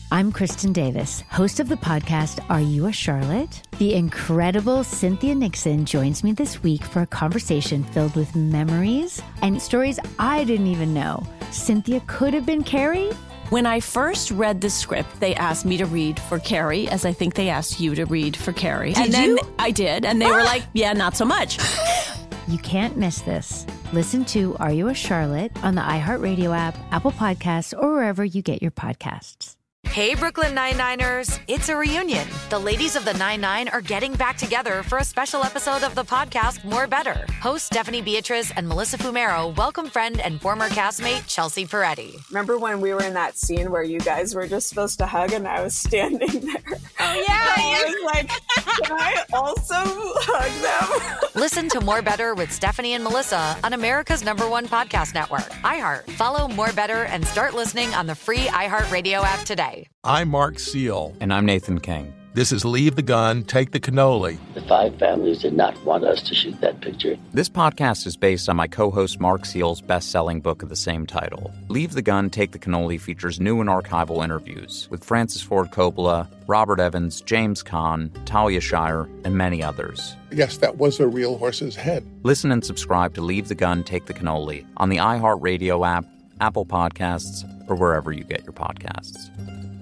I'm Kristen Davis, host of the podcast, Are You a Charlotte? The incredible Cynthia Nixon joins me this week for a conversation filled with memories and stories I didn't even know Cynthia could have been Carrie. When I first read the script, they asked me to read for Carrie, as I think they asked you to read for Carrie. Did you? I did, and they were like, yeah, not so much. You can't miss this. Listen to Are You a Charlotte on the iHeartRadio app, Apple Podcasts, or wherever you get your podcasts. Hey, Brooklyn Nine-Niners, it's a reunion. The ladies of the 9-9 are getting back together for a special episode of the podcast More Better. Hosts Stephanie Beatriz and Melissa Fumero welcome friend and former castmate Chelsea Peretti. Remember when we were in that scene where you guys were just supposed to hug and I was standing there? Oh, yeah. I was like, can I also hug them? Listen to More Better with Stephanie and Melissa on America's #1 podcast network, iHeart. Follow More Better and start listening on the free iHeartRadio app today. I'm Mark Seal. And I'm Nathan King. This is Leave the Gun, Take the Cannoli. The five families did not want us to shoot that picture. This podcast is based on my co-host Mark Seal's best-selling book of the same title. Leave the Gun, Take the Cannoli features new and archival interviews with Francis Ford Coppola, Robert Evans, James Caan, Talia Shire, and many others. Yes, that was a real horse's head. Listen and subscribe to Leave the Gun, Take the Cannoli on the iHeartRadio app, Apple Podcasts, or wherever you get your podcasts.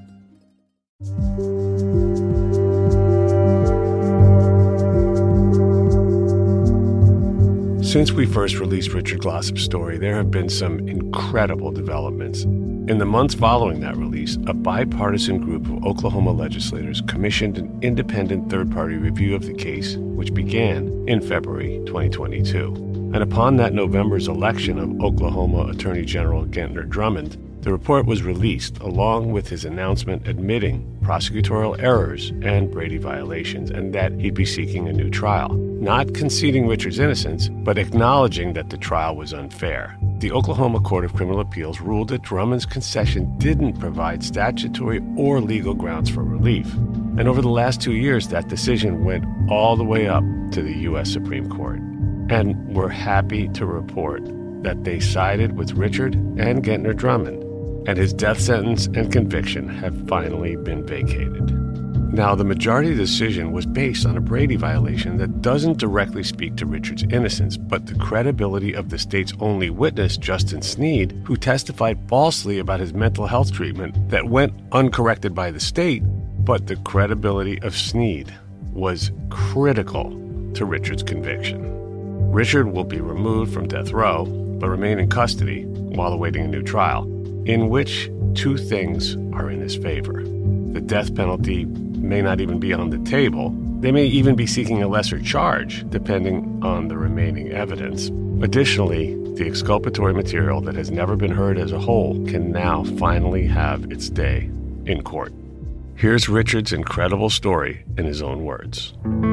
Since we first released Richard Glossop's story, there have been some incredible developments. In the months following that release, a bipartisan group of Oklahoma legislators commissioned an independent third-party review of the case, which began in February 2022. And upon that November's election of Oklahoma Attorney General Gentner Drummond, the report was released along with his announcement admitting prosecutorial errors and Brady violations and that he'd be seeking a new trial. Not conceding Richard's innocence, but acknowledging that the trial was unfair. The Oklahoma Court of Criminal Appeals ruled that Drummond's concession didn't provide statutory or legal grounds for relief. And over the last 2 years, that decision went all the way up to the U.S. Supreme Court. And we're happy to report that they sided with Richard and Gentner Drummond, and his death sentence and conviction have finally been vacated. Now, the majority decision was based on a Brady violation that doesn't directly speak to Richard's innocence, but the credibility of the state's only witness, Justin Sneed, who testified falsely about his mental health treatment that went uncorrected by the state, but the credibility of Sneed was critical to Richard's conviction. Richard will be removed from death row, but remain in custody while awaiting a new trial, in which two things are in his favor. The death penalty may not even be on the table. They may even be seeking a lesser charge, depending on the remaining evidence. Additionally, the exculpatory material that has never been heard as a whole can now finally have its day in court. Here's Richard's incredible story in his own words.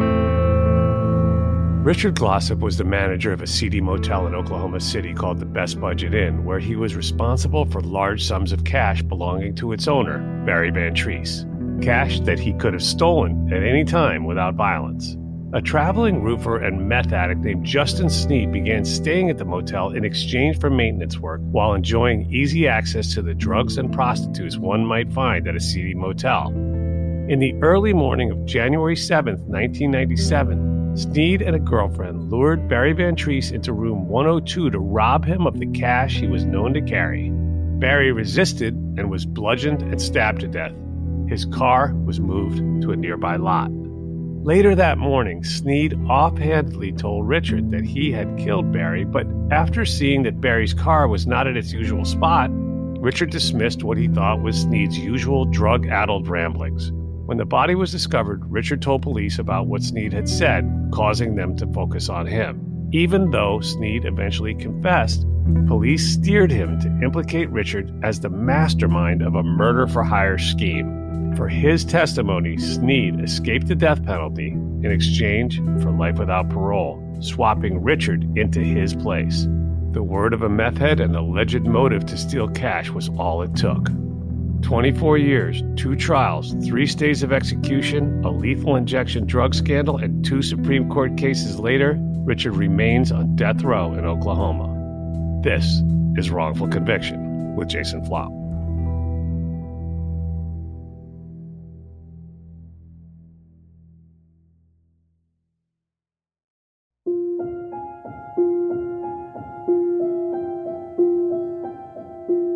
Richard Glossop was the manager of a seedy motel in Oklahoma City called the Best Budget Inn, where he was responsible for large sums of cash belonging to its owner, Barry Van Treese. Cash that he could have stolen at any time without violence. A traveling roofer and meth addict named Justin Sneed began staying at the motel in exchange for maintenance work while enjoying easy access to the drugs and prostitutes one might find at a seedy motel. In the early morning of January 7th, 1997, Sneed and a girlfriend lured Barry Van Treese into room 102 to rob him of the cash he was known to carry. Barry resisted and was bludgeoned and stabbed to death. His car was moved to a nearby lot. Later that morning, Sneed offhandedly told Richard that he had killed Barry, but after seeing that Barry's car was not at its usual spot, Richard dismissed what he thought was Sneed's usual drug-addled ramblings. When the body was discovered, Richard told police about what Sneed had said, causing them to focus on him. Even though Sneed eventually confessed, police steered him to implicate Richard as the mastermind of a murder-for-hire scheme. For his testimony, Sneed escaped the death penalty in exchange for life without parole, swapping Richard into his place. The word of a meth head and alleged motive to steal cash was all it took. 24 years, 2 trials, 3 stays of execution, a lethal injection drug scandal, and 2 Supreme Court cases later, Richard remains on death row in Oklahoma. This is Wrongful Conviction with Jason Flop.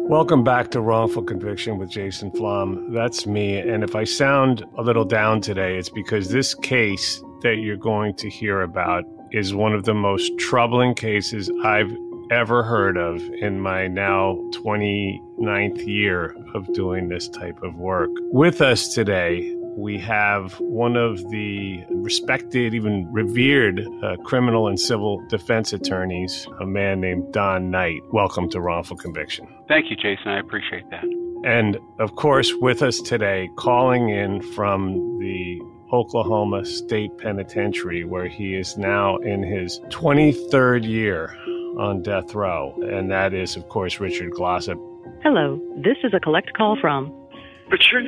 Welcome back to Wrongful Conviction with Jason Flom. That's me. And if I sound a little down today, it's because this case that you're going to hear about is one of the most troubling cases I've ever heard of in my now 29th year of doing this type of work. With us today, we have one of the respected, even revered criminal and civil defense attorneys, a man named Don Knight. Welcome to Wrongful Conviction. Thank you, Jason. I appreciate that. And of course, with us today, calling in from the Oklahoma State Penitentiary, where he is now in his 23rd year on death row. And that is, of course, Richard Glossip. Hello, this is a collect call from Richard.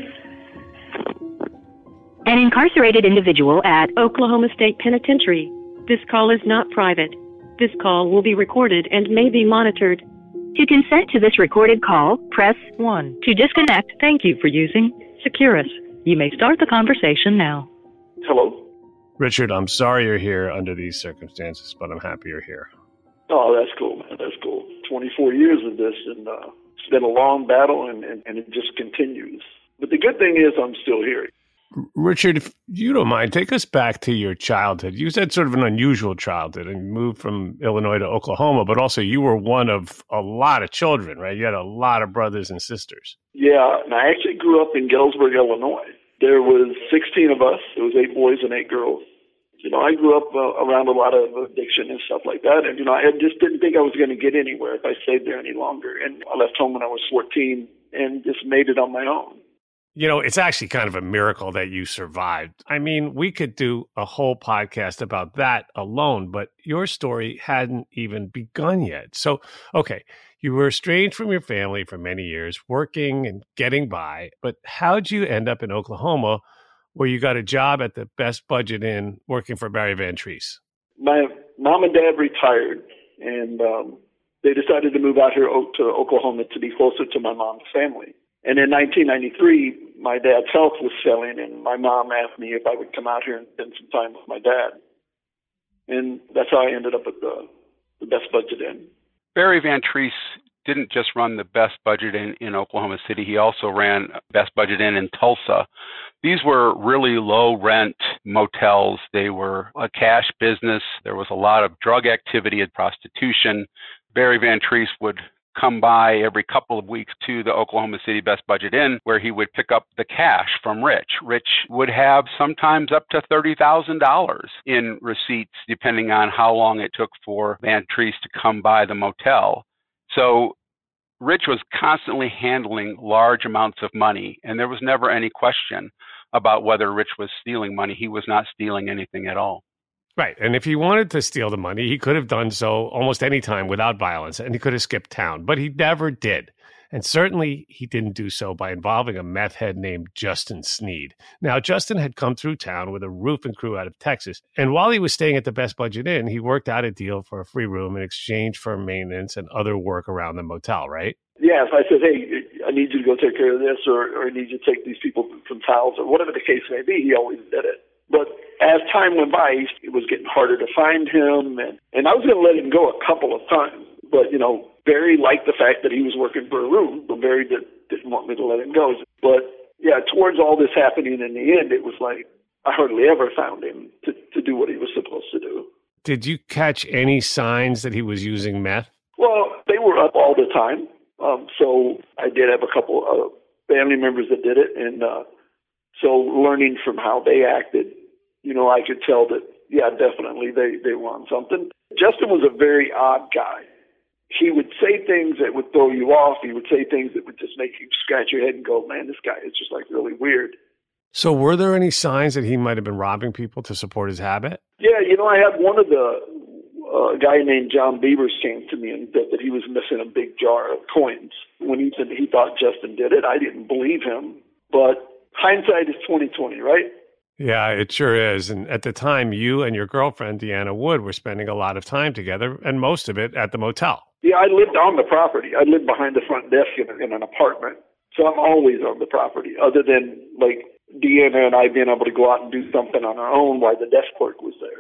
An incarcerated individual at Oklahoma State Penitentiary. This call is not private. This call will be recorded and may be monitored. To consent to this recorded call, press 1. To disconnect, thank you for using Securus. You may start the conversation now. Hello? Richard, I'm sorry you're here under these circumstances, but I'm happy you're here. Oh, that's cool, man. That's cool. 24 years of this, and it's been a long battle, and it just continues. But the good thing is I'm still here. Richard, if you don't mind, take us back to your childhood. You said sort of an unusual childhood and you moved from Illinois to Oklahoma, but also you were one of a lot of children, right? You had a lot of brothers and sisters. Yeah, and I actually grew up in Galesburg, Illinois. There was 16 of us. There was 8 boys and 8 girls. You know, I grew up around a lot of addiction and stuff like that. And, you know, I just didn't think I was going to get anywhere if I stayed there any longer. And I left home when I was 14 and just made it on my own. You know, it's actually kind of a miracle that you survived. I mean, we could do a whole podcast about that alone, but your story hadn't even begun yet. So, okay, you were estranged from your family for many years, working and getting by, but how'd you end up in Oklahoma where you got a job at the Best Budget Inn working for Barry Van Treese? My mom and dad retired, and they decided to move out here to Oklahoma to be closer to my mom's family. And in 1993, my dad's health was failing, and my mom asked me if I would come out here and spend some time with my dad. And that's how I ended up at the Best Budget Inn. Barry Van Treese didn't just run the Best Budget Inn in Oklahoma City. He also ran Best Budget Inn in Tulsa. These were really low-rent motels. They were a cash business. There was a lot of drug activity and prostitution. Barry Van Treese would come by every couple of weeks to the Oklahoma City Best Budget Inn, where he would pick up the cash from Rich. Rich would have sometimes up to $30,000 in receipts, depending on how long it took for Van Treese to come by the motel. So Rich was constantly handling large amounts of money, and there was never any question about whether Rich was stealing money. He was not stealing anything at all. Right. And if he wanted to steal the money, he could have done so almost any time without violence, and he could have skipped town, but he never did. And certainly he didn't do so by involving a meth head named Justin Sneed. Now, Justin had come through town with a roofing crew out of Texas, and while he was staying at the Best Budget Inn, he worked out a deal for a free room in exchange for maintenance and other work around the motel, right? Yeah, if I said, hey, I need you to go take care of this, or I need you to take these people some towels, or whatever the case may be, he always did it. But as time went by, it was getting harder to find him, and I was going to let him go a couple of times. But, you know, Barry liked the fact that he was working for a room, but Barry didn't want me to let him go. But, yeah, towards all this happening in the end, it was like I hardly ever found him to do what he was supposed to do. Did you catch any signs that he was using meth? Well, they were up all the time. So I did have a couple of family members that did it, and so learning from how they acted, you know, I could tell that, yeah, definitely they were on something. Justin was a very odd guy. He would say things that would throw you off. He would say things that would just make you scratch your head and go, man, this guy is just like really weird. So were there any signs that he might have been robbing people to support his habit? Yeah, you know, I had one of a guy named John Beavers came to me and said that he was missing a big jar of coins. When he said he thought Justin did it, I didn't believe him. But hindsight is 20/20, right? Yeah, it sure is. And at the time, you and your girlfriend, Deanna Wood, were spending a lot of time together, and most of it at the motel. Yeah, I lived on the property. I lived behind the front desk in an apartment. So I'm always on the property, other than, like, Deanna and I being able to go out and do something on our own while the desk clerk was there.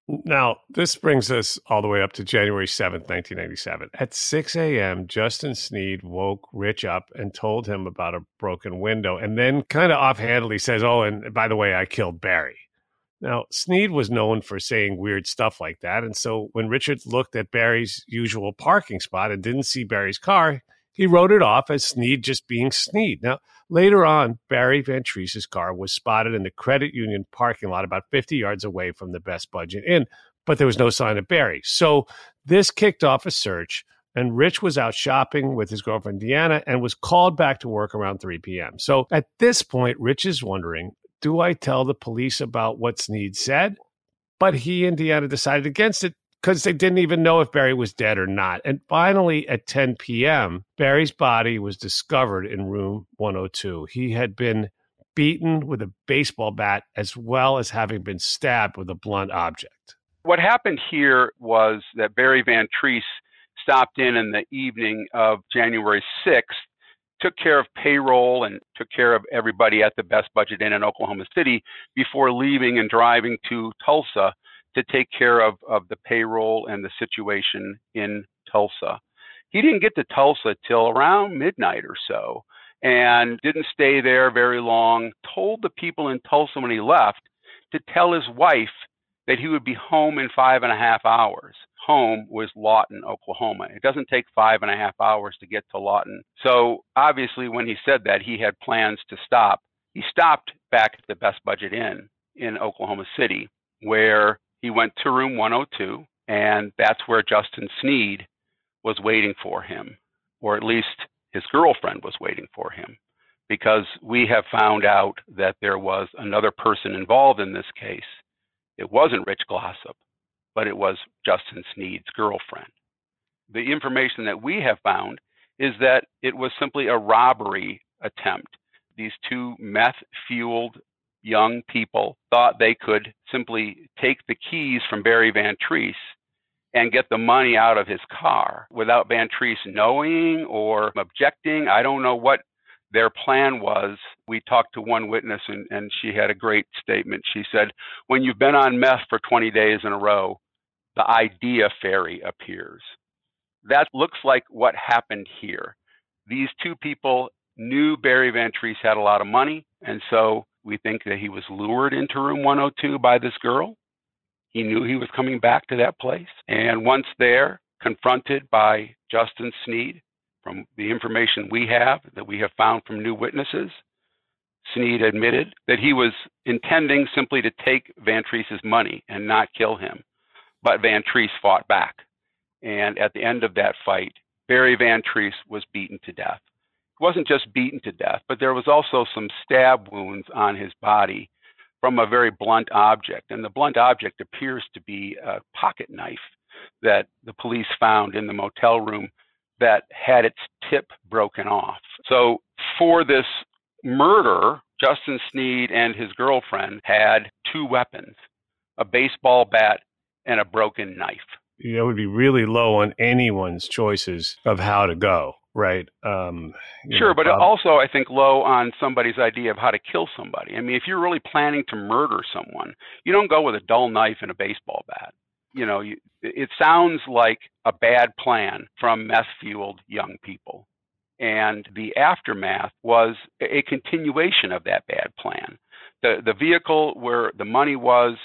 Now, this brings us all the way up to January 7th, 1997. At 6 a.m., Justin Sneed woke Rich up and told him about a broken window, and then kind of offhandedly says, oh, and by the way, I killed Barry. Now, Sneed was known for saying weird stuff like that, and so when Richard looked at Barry's usual parking spot and didn't see Barry's car, he wrote it off as Sneed just being Sneed. Now, later on, Barry Van Treese's car was spotted in the credit union parking lot about 50 yards away from the Best Budget Inn, but there was no sign of Barry. So this kicked off a search, and Rich was out shopping with his girlfriend Deanna and was called back to work around 3 p.m. So at this point, Rich is wondering, do I tell the police about what Sneed said? But he and Deanna decided against it, because they didn't even know if Barry was dead or not. And finally, at 10 p.m., Barry's body was discovered in room 102. He had been beaten with a baseball bat as well as having been stabbed with a blunt object. What happened here was that Barry Van Treese stopped in the evening of January 6th, took care of payroll and took care of everybody at the Best Budget Inn in Oklahoma City before leaving and driving to Tulsa to take care of the payroll and the situation in Tulsa. He didn't get to Tulsa till around midnight or so and didn't stay there very long, told the people in Tulsa when he left to tell his wife that he would be home in 5.5 hours. Home was Lawton, Oklahoma. It doesn't take 5.5 hours to get to Lawton. So obviously when he said that, he had plans to stop. He stopped back at the Best Budget Inn in Oklahoma City, where he went to room 102, and that's where Justin Sneed was waiting for him, or at least his girlfriend was waiting for him, because we have found out that there was another person involved in this case. It wasn't Rich Glossop, but it was Justin Sneed's girlfriend. The information that we have found is that it was simply a robbery attempt. These two meth-fueled young people thought they could simply take the keys from Barry Van Treese and get the money out of his car without Van Treese knowing or objecting. I don't know what their plan was. We talked to one witness and she had a great statement. She said, when you've been on meth for 20 days in a row, the idea fairy appears. That looks like what happened here. These two people knew Barry Van Treese had a lot of money, and so we think that he was lured into room 102 by this girl. He knew he was coming back to that place. And once there, confronted by Justin Sneed, from the information we have, that we have found from new witnesses, Sneed admitted that he was intending simply to take Van Treese's money and not kill him. But Van Treese fought back. And at the end of that fight, Barry Van Treese was beaten to death. He wasn't just beaten to death, but there was also some stab wounds on his body from a very blunt object. And the blunt object appears to be a pocket knife that the police found in the motel room that had its tip broken off. So for this murder, Justin Sneed and his girlfriend had two weapons, a baseball bat and a broken knife. That would be really low on anyone's choices of how to go, right? Sure, but also I think low on somebody's idea of how to kill somebody. I mean, if you're really planning to murder someone, you don't go with a dull knife and a baseball bat. You know, it sounds like a bad plan from meth-fueled young people. And the aftermath was a continuation of that bad plan. The vehicle where the money was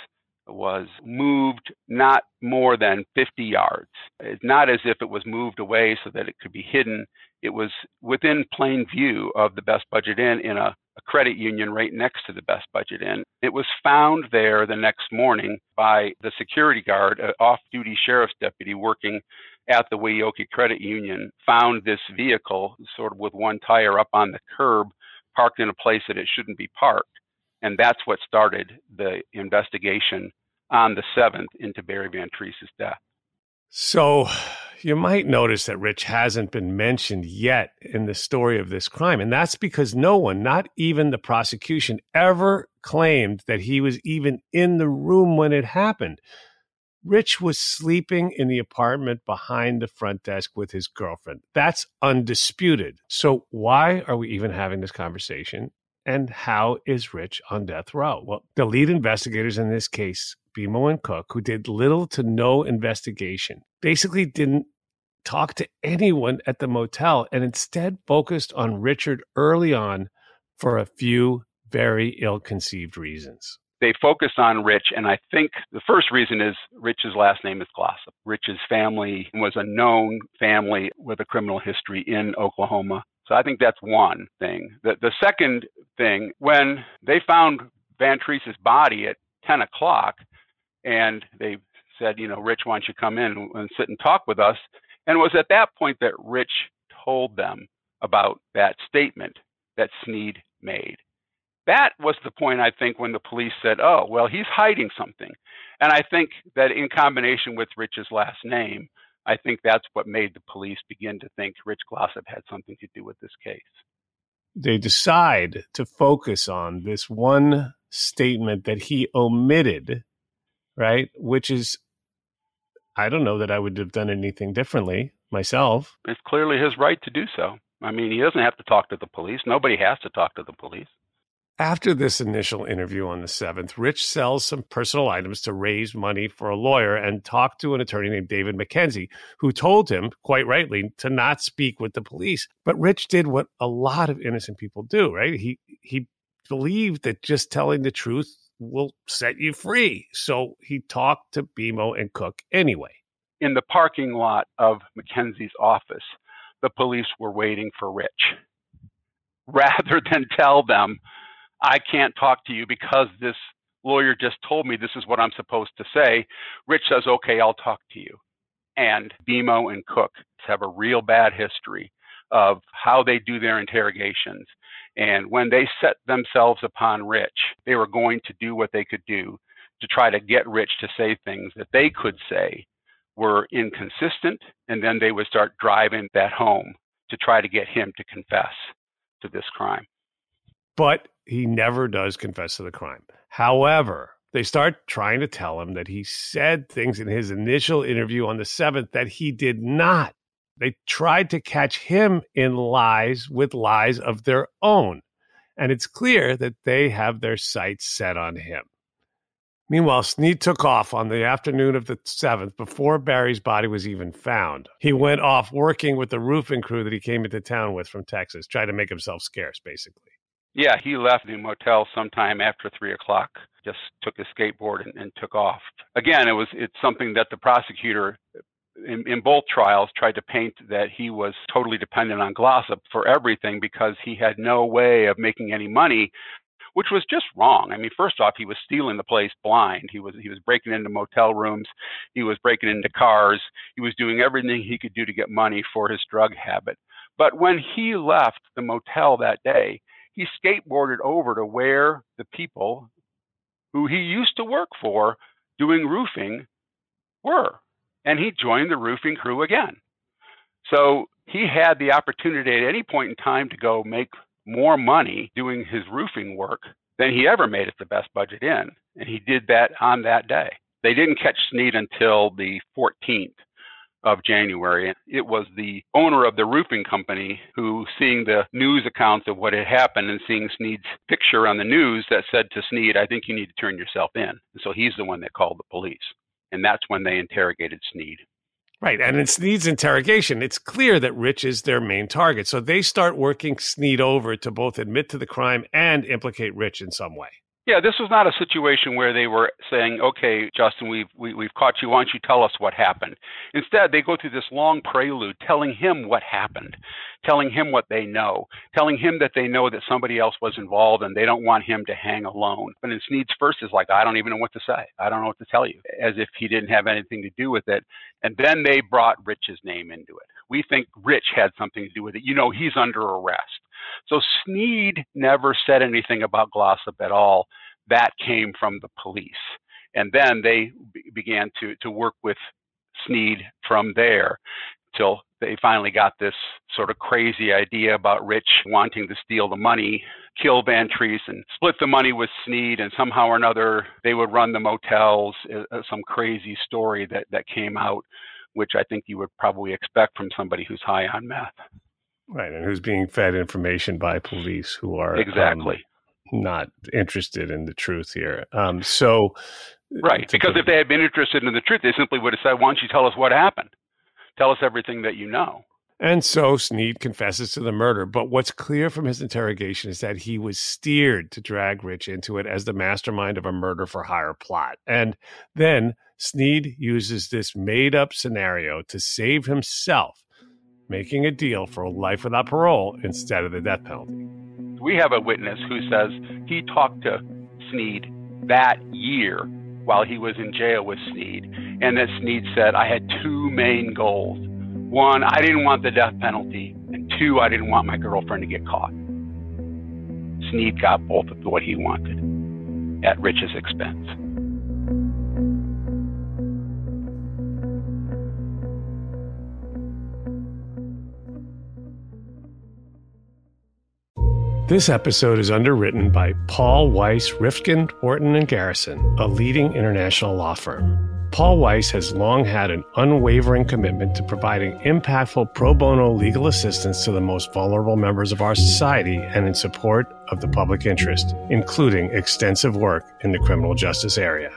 moved not more than 50 yards. It's not as if it was moved away so that it could be hidden. It was within plain view of the Best Budget Inn in a credit union right next to the Best Budget Inn. It was found there the next morning by the security guard, an off-duty sheriff's deputy working at the Wauyoke Credit Union, found this vehicle sort of with one tire up on the curb, parked in a place that it shouldn't be parked. And that's what started the investigation on the 7th into Barry Van Treese's death. So you might notice that Rich hasn't been mentioned yet in the story of this crime. And that's because no one, not even the prosecution, ever claimed that he was even in the room when it happened. Rich was sleeping in the apartment behind the front desk with his girlfriend. That's undisputed. So why are we even having this conversation? And how is Rich on death row? Well, the lead investigators in this case, Bimo and Cook, who did little to no investigation, basically didn't talk to anyone at the motel and instead focused on Richard early on for a few very ill-conceived reasons. They focused on Rich, and I think the first reason is Rich's last name is Glossop. Rich's family was a known family with a criminal history in Oklahoma. So I think that's one thing. The second thing, when they found Van Treese's body at 10 o'clock, and they said, Rich, why don't you come in and sit and talk with us? And it was at that point that Rich told them about that statement that Sneed made. That was the point, I think, when the police said, oh, well, he's hiding something. And I think that in combination with Rich's last name, I think that's what made the police begin to think Rich Glossop had something to do with this case. They decide to focus on this one statement that he omitted, right? Which is, I don't know that I would have done anything differently myself. It's clearly his right to do so. I mean, he doesn't have to talk to the police. Nobody has to talk to the police. After this initial interview on the 7th, Rich sells some personal items to raise money for a lawyer and talked to an attorney named David McKenzie, who told him, quite rightly, to not speak with the police. But Rich did what a lot of innocent people do, right? He believed that just telling the truth will set you free. So he talked to Bimo and Cook anyway. In the parking lot of McKenzie's office, the police were waiting for Rich. Rather than tell them, I can't talk to you because this lawyer just told me this is what I'm supposed to say, Rich says, okay, I'll talk to you. And Bimo and Cook have a real bad history of how they do their interrogations. And when they set themselves upon Rich, they were going to do what they could do to try to get Rich to say things that they could say were inconsistent, and then they would start driving that home to try to get him to confess to this crime. But he never does confess to the crime. However, they start trying to tell him that he said things in his initial interview on the 7th that he did not. They tried to catch him in lies with lies of their own. And it's clear that they have their sights set on him. Meanwhile, Sneed took off on the afternoon of the 7th before Barry's body was even found. He went off working with the roofing crew that he came into town with from Texas, trying to make himself scarce, basically. Yeah, he left the motel sometime after 3 o'clock, just took his skateboard and took off. Again, it's something that the prosecutor in both trials tried to paint that he was totally dependent on Glossop for everything because he had no way of making any money, which was just wrong. I mean, first off, he was stealing the place blind. He was breaking into motel rooms. He was breaking into cars. He was doing everything he could do to get money for his drug habit. But when he left the motel that day, he skateboarded over to where the people who he used to work for doing roofing were. And he joined the roofing crew again. So he had the opportunity at any point in time to go make more money doing his roofing work than he ever made at the Best Budget Inn. And he did that on that day. They didn't catch Sneed until the 14th of January. It was the owner of the roofing company who, seeing the news accounts of what had happened and seeing Sneed's picture on the news, that said to Sneed, I think you need to turn yourself in. And so he's the one that called the police. And that's when they interrogated Sneed. Right. And in Sneed's interrogation, it's clear that Rich is their main target. So they start working Sneed over to both admit to the crime and implicate Rich in some way. Yeah, this was not a situation where they were saying, okay, Justin, we've caught you. Why don't you tell us what happened? Instead, they go through this long prelude telling him what happened, telling him what they know, telling him that they know that somebody else was involved and they don't want him to hang alone. But in Sneed's first is like, I don't even know what to say. I don't know what to tell you, as if he didn't have anything to do with it. And then they brought Rich's name into it. We think Rich had something to do with it. You know, he's under arrest. So Sneed never said anything about Glossop at all. That came from the police. And then they began to work with Sneed from there till they finally got this sort of crazy idea about Rich wanting to steal the money, kill Van Treese, and split the money with Sneed, and somehow or another they would run the motels, some crazy story that came out, which I think you would probably expect from somebody who's high on meth. Right, and who's being fed information by police who are exactly not interested in the truth here. Right, because if they had been interested in the truth, they simply would have said, why don't you tell us what happened? Tell us everything that you know. And so Sneed confesses to the murder. But what's clear from his interrogation is that he was steered to drag Rich into it as the mastermind of a murder-for-hire plot. And then Sneed uses this made-up scenario to save himself, making a deal for life without parole instead of the death penalty. We have a witness who says he talked to Sneed that year while he was in jail with Sneed, and that Sneed said, I had two main goals. One, I didn't want the death penalty, and two, I didn't want my girlfriend to get caught. Sneed got both of what he wanted at Rich's expense. This episode is underwritten by Paul Weiss, Rifkin, Wharton, and Garrison, a leading international law firm. Paul Weiss has long had an unwavering commitment to providing impactful pro bono legal assistance to the most vulnerable members of our society and in support of the public interest, including extensive work in the criminal justice area.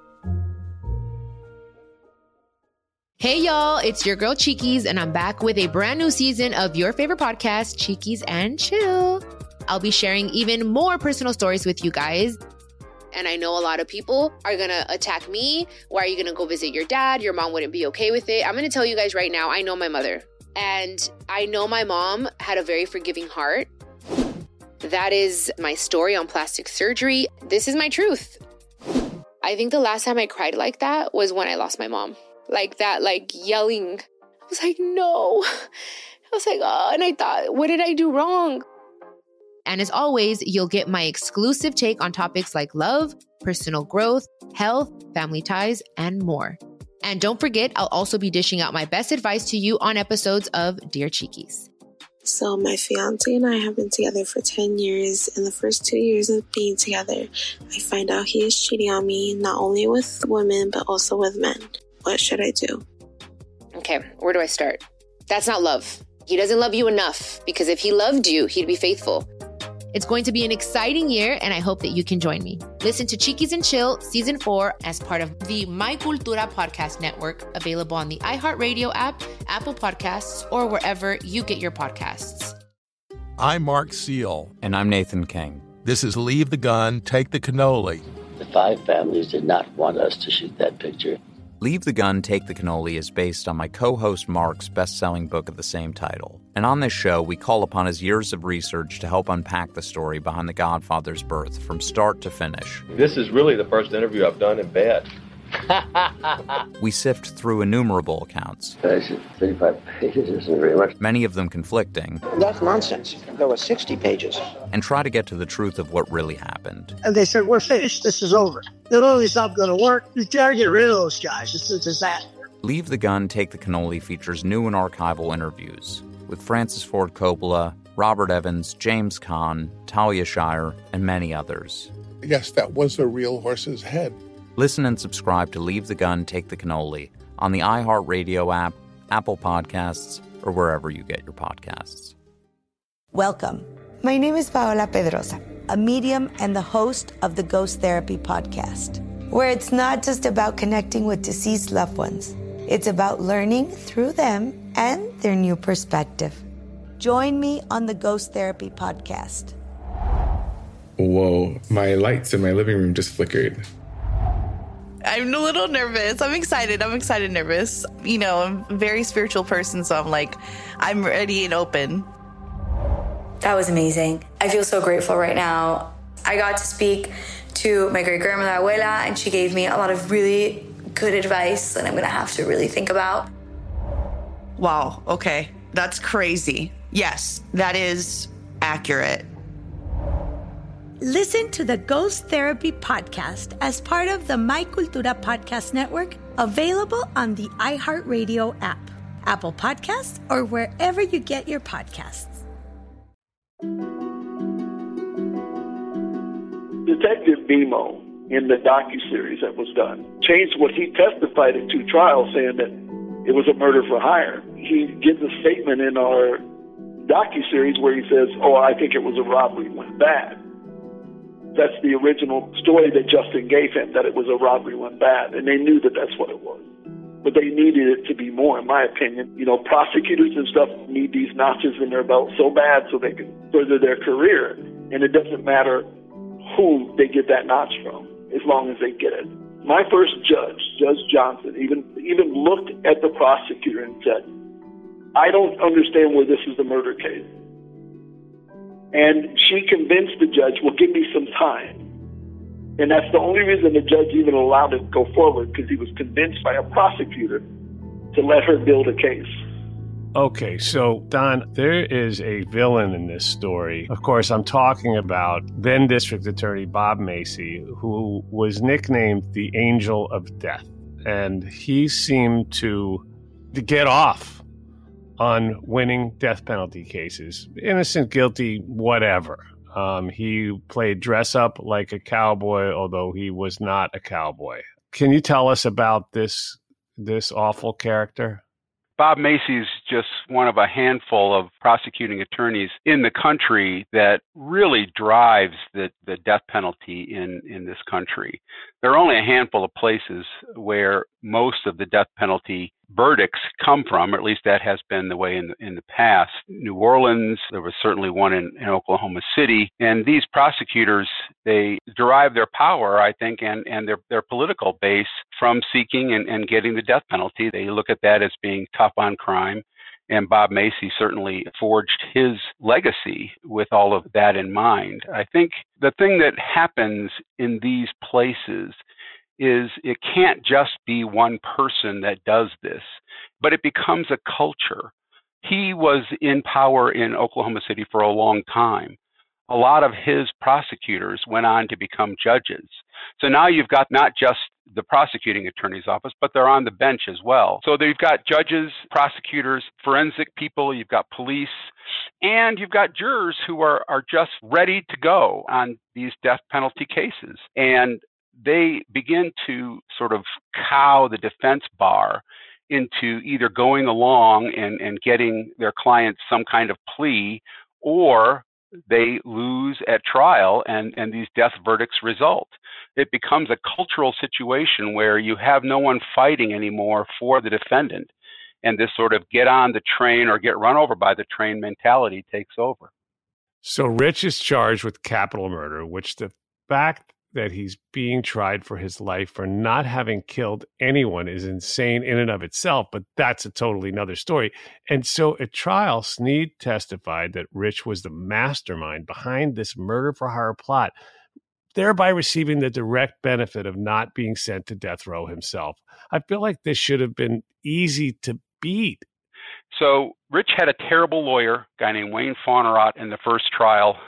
Hey y'all, it's your girl Cheekies, and I'm back with a brand new season of your favorite podcast, Cheekies and Chill. I'll be sharing even more personal stories with you guys. And I know a lot of people are going to attack me. Why are you going to go visit your dad? Your mom wouldn't be okay with it. I'm going to tell you guys right now, I know my mother. And I know my mom had a very forgiving heart. That is my story on plastic surgery. This is my truth. I think the last time I cried like that was when I lost my mom. Like that, like yelling. I was like, no. I was like, oh, and I thought, what did I do wrong? And as always, you'll get my exclusive take on topics like love, personal growth, health, family ties, and more. And don't forget, I'll also be dishing out my best advice to you on episodes of Dear Cheekies. So my fiance and I have been together for 10 years. In the first 2 years of being together, I find out he is cheating on me, not only with women, but also with men. What should I do? Okay, where do I start? That's not love. He doesn't love you enough, because if he loved you, he'd be faithful. It's going to be an exciting year, and I hope that you can join me. Listen to Cheekies and Chill Season 4 as part of the My Cultura Podcast Network, available on the iHeartRadio app, Apple Podcasts, or wherever you get your podcasts. I'm Mark Seal. And I'm Nathan King. This is Leave the Gun, Take the Cannoli. The five families did not want us to shoot that picture. Leave the Gun, Take the Cannoli is based on my co-host Mark's best-selling book of the same title. And on this show, we call upon his years of research to help unpack the story behind The Godfather's birth from start to finish. This is really the first interview I've done in bed. We sift through innumerable accounts. 35 pages isn't very much. Many of them conflicting. That's nonsense. There were 60 pages. And try to get to the truth of what really happened. And they said, we're finished. This is over. Not only is not going to work, you got to get rid of those guys. This is a disaster. Leave the Gun, Take the Cannoli features new and archival interviews with Francis Ford Coppola, Robert Evans, James Caan, Talia Shire, and many others. Yes, that was a real horse's head. Listen and subscribe to Leave the Gun, Take the Cannoli on the iHeartRadio app, Apple Podcasts, or wherever you get your podcasts. Welcome. My name is Paola Pedrosa, a medium and the host of the Ghost Therapy Podcast, where it's not just about connecting with deceased loved ones. It's about learning through them and their new perspective. Join me on the Ghost Therapy Podcast. Whoa, my lights in my living room just flickered. I'm a little nervous. I'm excited, nervous. You know, I'm a very spiritual person, so I'm ready and open. That was amazing. I feel so grateful right now. I got to speak to my great-grandmother, Abuela, and she gave me a lot of really good advice that I'm going to have to really think about. Wow, okay. That's crazy. Yes, that is accurate. Listen to the Ghost Therapy Podcast as part of the My Cultura Podcast Network, available on the iHeartRadio app, Apple Podcasts, or wherever you get your podcasts. Detective Bimo, in the docuseries that was done, changed what he testified at 2 trials, saying that it was a murder for hire. He gives a statement in our docuseries where he says, I think it was a robbery, went bad. That's the original story that Justin gave him, that it was a robbery went bad, and they knew that that's what it was. But they needed it to be more, in my opinion. You know, prosecutors and stuff need these notches in their belt so bad so they can further their career. And it doesn't matter who they get that notch from, as long as they get it. My first judge, Judge Johnson, even looked at the prosecutor and said, I don't understand where this is a murder case. And she convinced the judge, well, give me some time. And that's the only reason the judge even allowed it to go forward, because he was convinced by a prosecutor to let her build a case. Okay, so Don, there is a villain in this story. Of course, I'm talking about then District Attorney Bob Macy, who was nicknamed the Angel of Death. And he seemed to get off on winning death penalty cases. Innocent, guilty, whatever. He played dress up like a cowboy, although he was not a cowboy. Can you tell us about this awful character? Bob Macy's just one of a handful of prosecuting attorneys in the country that really drives the death penalty in this country. There are only a handful of places where most of the death penalty verdicts come from, or at least that has been the way in the past. New Orleans, there was certainly one in Oklahoma City, and these prosecutors, they derive their power, I think, and their political base from seeking and getting the death penalty. They look at that as being tough on crime, and Bob Macy certainly forged his legacy with all of that in mind. I think the thing that happens in these places is it can't just be one person that does this, but it becomes a culture. He was in power in Oklahoma City for a long time. A lot of his prosecutors went on to become judges. So now you've got not just the prosecuting attorney's office, but they're on the bench as well. So you've got judges, prosecutors, forensic people, you've got police, and you've got jurors who are just ready to go on these death penalty cases. And they begin to sort of cow the defense bar into either going along and getting their clients some kind of plea, or they lose at trial and these death verdicts result. It becomes a cultural situation where you have no one fighting anymore for the defendant. And this sort of get on the train or get run over by the train mentality takes over. So Rich is charged with capital murder, which the fact that he's being tried for his life for not having killed anyone is insane in and of itself, but that's a totally another story. And so at trial, Sneed testified that Rich was the mastermind behind this murder for hire plot, thereby receiving the direct benefit of not being sent to death row himself. I feel like this should have been easy to beat. So Rich had a terrible lawyer, a guy named Wayne Faunerot, in the first trial.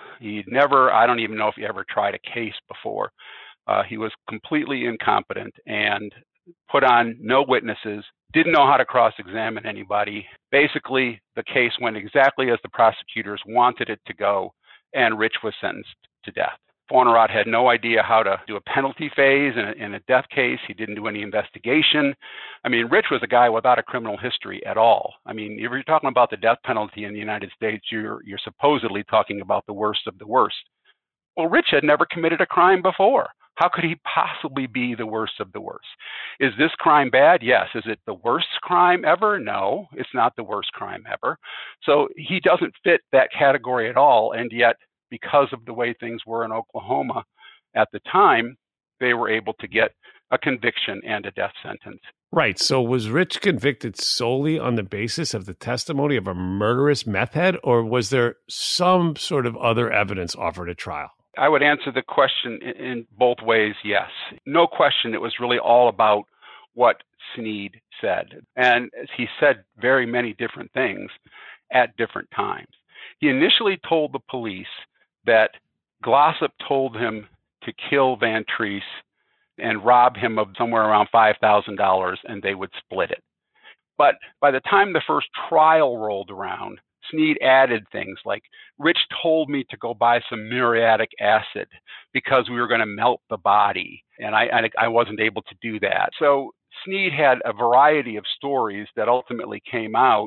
I don't even know if he ever tried a case before. He was completely incompetent and put on no witnesses, didn't know how to cross-examine anybody. Basically, the case went exactly as the prosecutors wanted it to go, and Rich was sentenced to death. Faunerot had no idea how to do a penalty phase in a death case. He didn't do any investigation. I mean, Rich was a guy without a criminal history at all. I mean, if you're talking about the death penalty in the United States, you're supposedly talking about the worst of the worst. Well, Rich had never committed a crime before. How could he possibly be the worst of the worst? Is this crime bad? Yes. Is it the worst crime ever? No, it's not the worst crime ever. So he doesn't fit that category at all, and yet, because of the way things were in Oklahoma at the time, they were able to get a conviction and a death sentence. Right. So was Rich convicted solely on the basis of the testimony of a murderous meth head, or was there some sort of other evidence offered at trial? I would answer the question in both ways, yes. No question, it was really all about what Sneed said. And he said very many different things at different times. He initially told the police that Glossop told him to kill Van Treese and rob him of somewhere around $5,000 and they would split it. But by the time the first trial rolled around, Sneed added things like, Rich told me to go buy some muriatic acid because we were going to melt the body, and I wasn't able to do that. So Sneed had a variety of stories that ultimately came out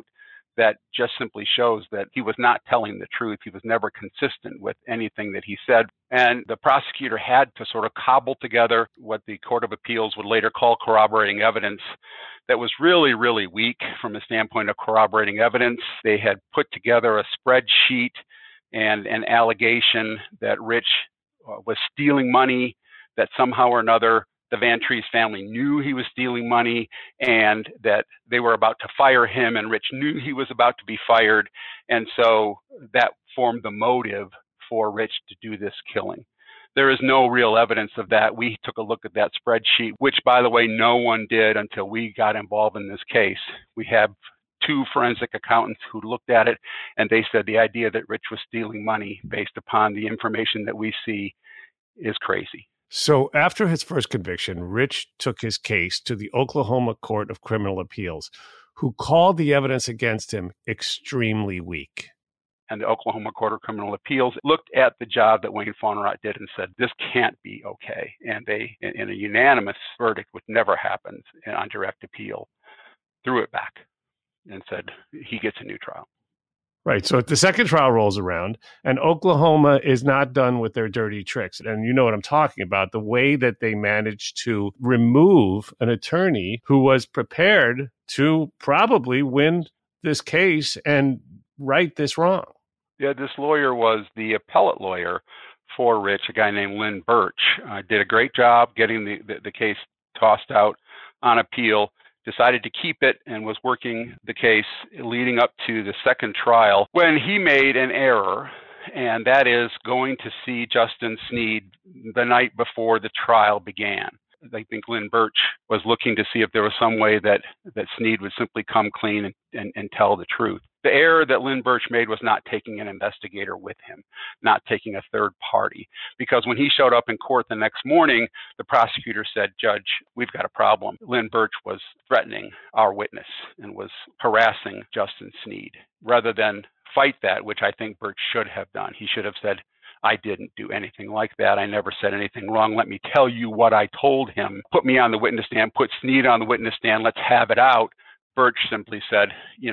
that just simply shows that he was not telling the truth. He was never consistent with anything that he said. And the prosecutor had to sort of cobble together what the Court of Appeals would later call corroborating evidence that was really, really weak from a standpoint of corroborating evidence. They had put together a spreadsheet and an allegation that Rich was stealing money, that somehow or another the Van Treese family knew he was stealing money, and that they were about to fire him, and Rich knew he was about to be fired. And so that formed the motive for Rich to do this killing. There is no real evidence of that. We took a look at that spreadsheet, which, by the way, no one did until we got involved in this case. We have 2 forensic accountants who looked at it, and they said the idea that Rich was stealing money based upon the information that we see is crazy. So after his first conviction, Rich took his case to the Oklahoma Court of Criminal Appeals, who called the evidence against him extremely weak. And the Oklahoma Court of Criminal Appeals looked at the job that Wayne Faunerotte did and said, this can't be okay. And they, in a unanimous verdict, which never happens on direct appeal, threw it back and said he gets a new trial. Right. So the second trial rolls around and Oklahoma is not done with their dirty tricks. And you know what I'm talking about, the way that they managed to remove an attorney who was prepared to probably win this case and right this wrong. Yeah, this lawyer was the appellate lawyer for Rich, a guy named Lynn Birch. Did a great job getting the case tossed out on appeal. Decided to keep it and was working the case leading up to the second trial when he made an error, and that is going to see Justin Sneed the night before the trial began. I think Lynn Birch was looking to see if there was some way that Sneed would simply come clean and tell the truth. The error that Lynn Birch made was not taking an investigator with him, not taking a third party. Because when he showed up in court the next morning, the prosecutor said, Judge, we've got a problem. Lynn Birch was threatening our witness and was harassing Justin Sneed. Rather than fight that, which I think Birch should have done, he should have said, I didn't do anything like that. I never said anything wrong. Let me tell you what I told him. Put me on the witness stand, put Sneed on the witness stand. Let's have it out. Birch simply said,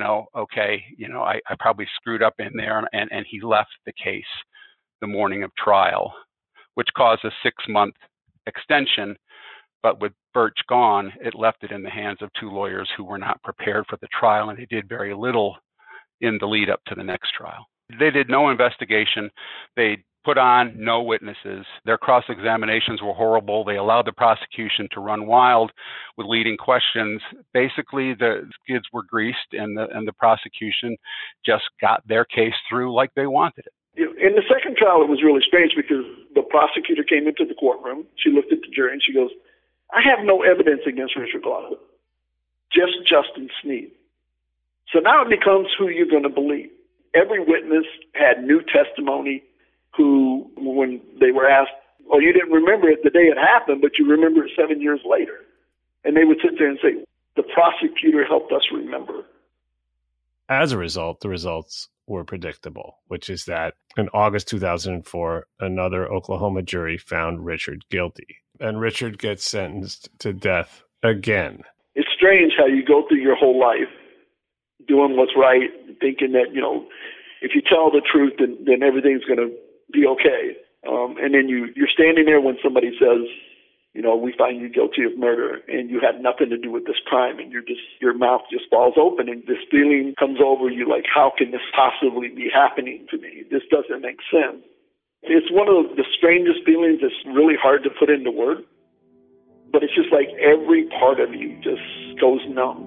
okay, I probably screwed up in there, and he left the case the morning of trial, which caused a 6-month extension. But with Birch gone, it left it in the hands of 2 lawyers who were not prepared for the trial, and they did very little in the lead up to the next trial. They did no investigation. They put on no witnesses. Their cross-examinations were horrible. They allowed the prosecution to run wild with leading questions. Basically, the skids were greased, and the prosecution just got their case through like they wanted it. In the second trial, it was really strange because the prosecutor came into the courtroom. She looked at the jury, and she goes, I have no evidence against Richard Glossip, just Justin Sneed. So now it becomes who you're going to believe. Every witness had new testimony who, when they were asked, oh, you didn't remember it the day it happened, but you remember it 7 years later. And they would sit there and say, the prosecutor helped us remember. As a result, the results were predictable, which is that in August 2004, another Oklahoma jury found Richard guilty. And Richard gets sentenced to death again. It's strange how you go through your whole life doing what's right, thinking that, if you tell the truth, then everything's going to be okay. And then you're standing there when somebody says, we find you guilty of murder, and you had nothing to do with this crime, and your mouth just falls open, and this feeling comes over you like, how can this possibly be happening to me? This doesn't make sense. It's one of the strangest feelings that's really hard to put into words, but it's just like every part of you just goes numb.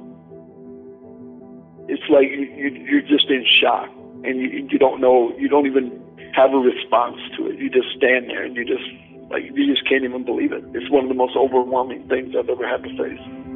It's like you're just in shock, and you don't know, you don't even have a response to it. You just stand there, and you just can't even believe it. It's one of the most overwhelming things I've ever had to face.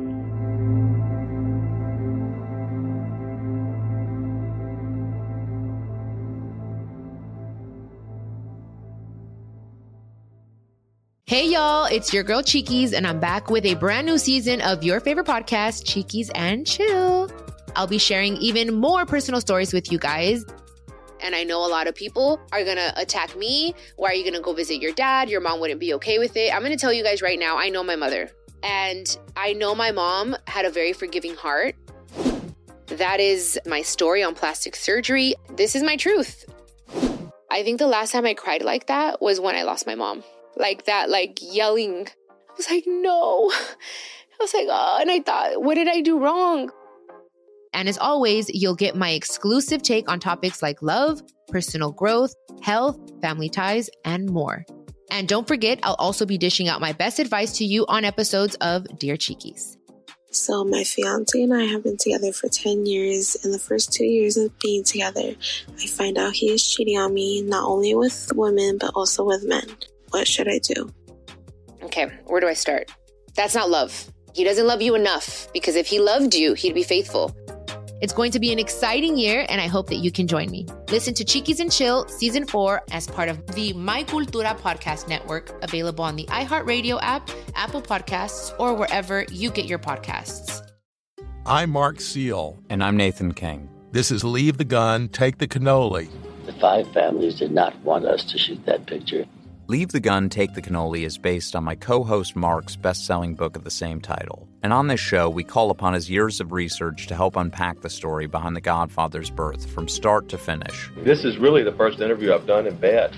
Hey y'all, it's your girl Cheekies, and I'm back with a brand new season of your favorite podcast, Cheekies and Chill. I'll be sharing even more personal stories with you guys. And I know a lot of people are going to attack me. Why are you going to go visit your dad? Your mom wouldn't be okay with it. I'm going to tell you guys right now, I know my mother. And I know my mom had a very forgiving heart. That is my story on plastic surgery. This is my truth. I think the last time I cried like that was when I lost my mom. Like that, like yelling. I was like, no. I was like, oh, and I thought, what did I do wrong? And as always, you'll get my exclusive take on topics like love, personal growth, health, family ties, and more. And don't forget, I'll also be dishing out my best advice to you on episodes of Dear Cheekies. So my fiance and I have been together for 10 years. In the first 2 years of being together, I find out he is cheating on me, not only with women, but also with men. What should I do? Okay, where do I start? That's not love. He doesn't love you enough, because if he loved you, he'd be faithful. It's going to be an exciting year, and I hope that you can join me. Listen to Cheekies and Chill Season 4 as part of the My Cultura Podcast Network, available on the iHeartRadio app, Apple Podcasts, or wherever you get your podcasts. I'm Mark Seal. And I'm Nathan King. This is Leave the Gun, Take the Cannoli. The five families did not want us to shoot that picture. Leave the Gun, Take the Cannoli is based on my co-host Mark's best-selling book of the same title. And on this show, we call upon his years of research to help unpack the story behind The Godfather's birth from start to finish. This is really the first interview I've done in bed.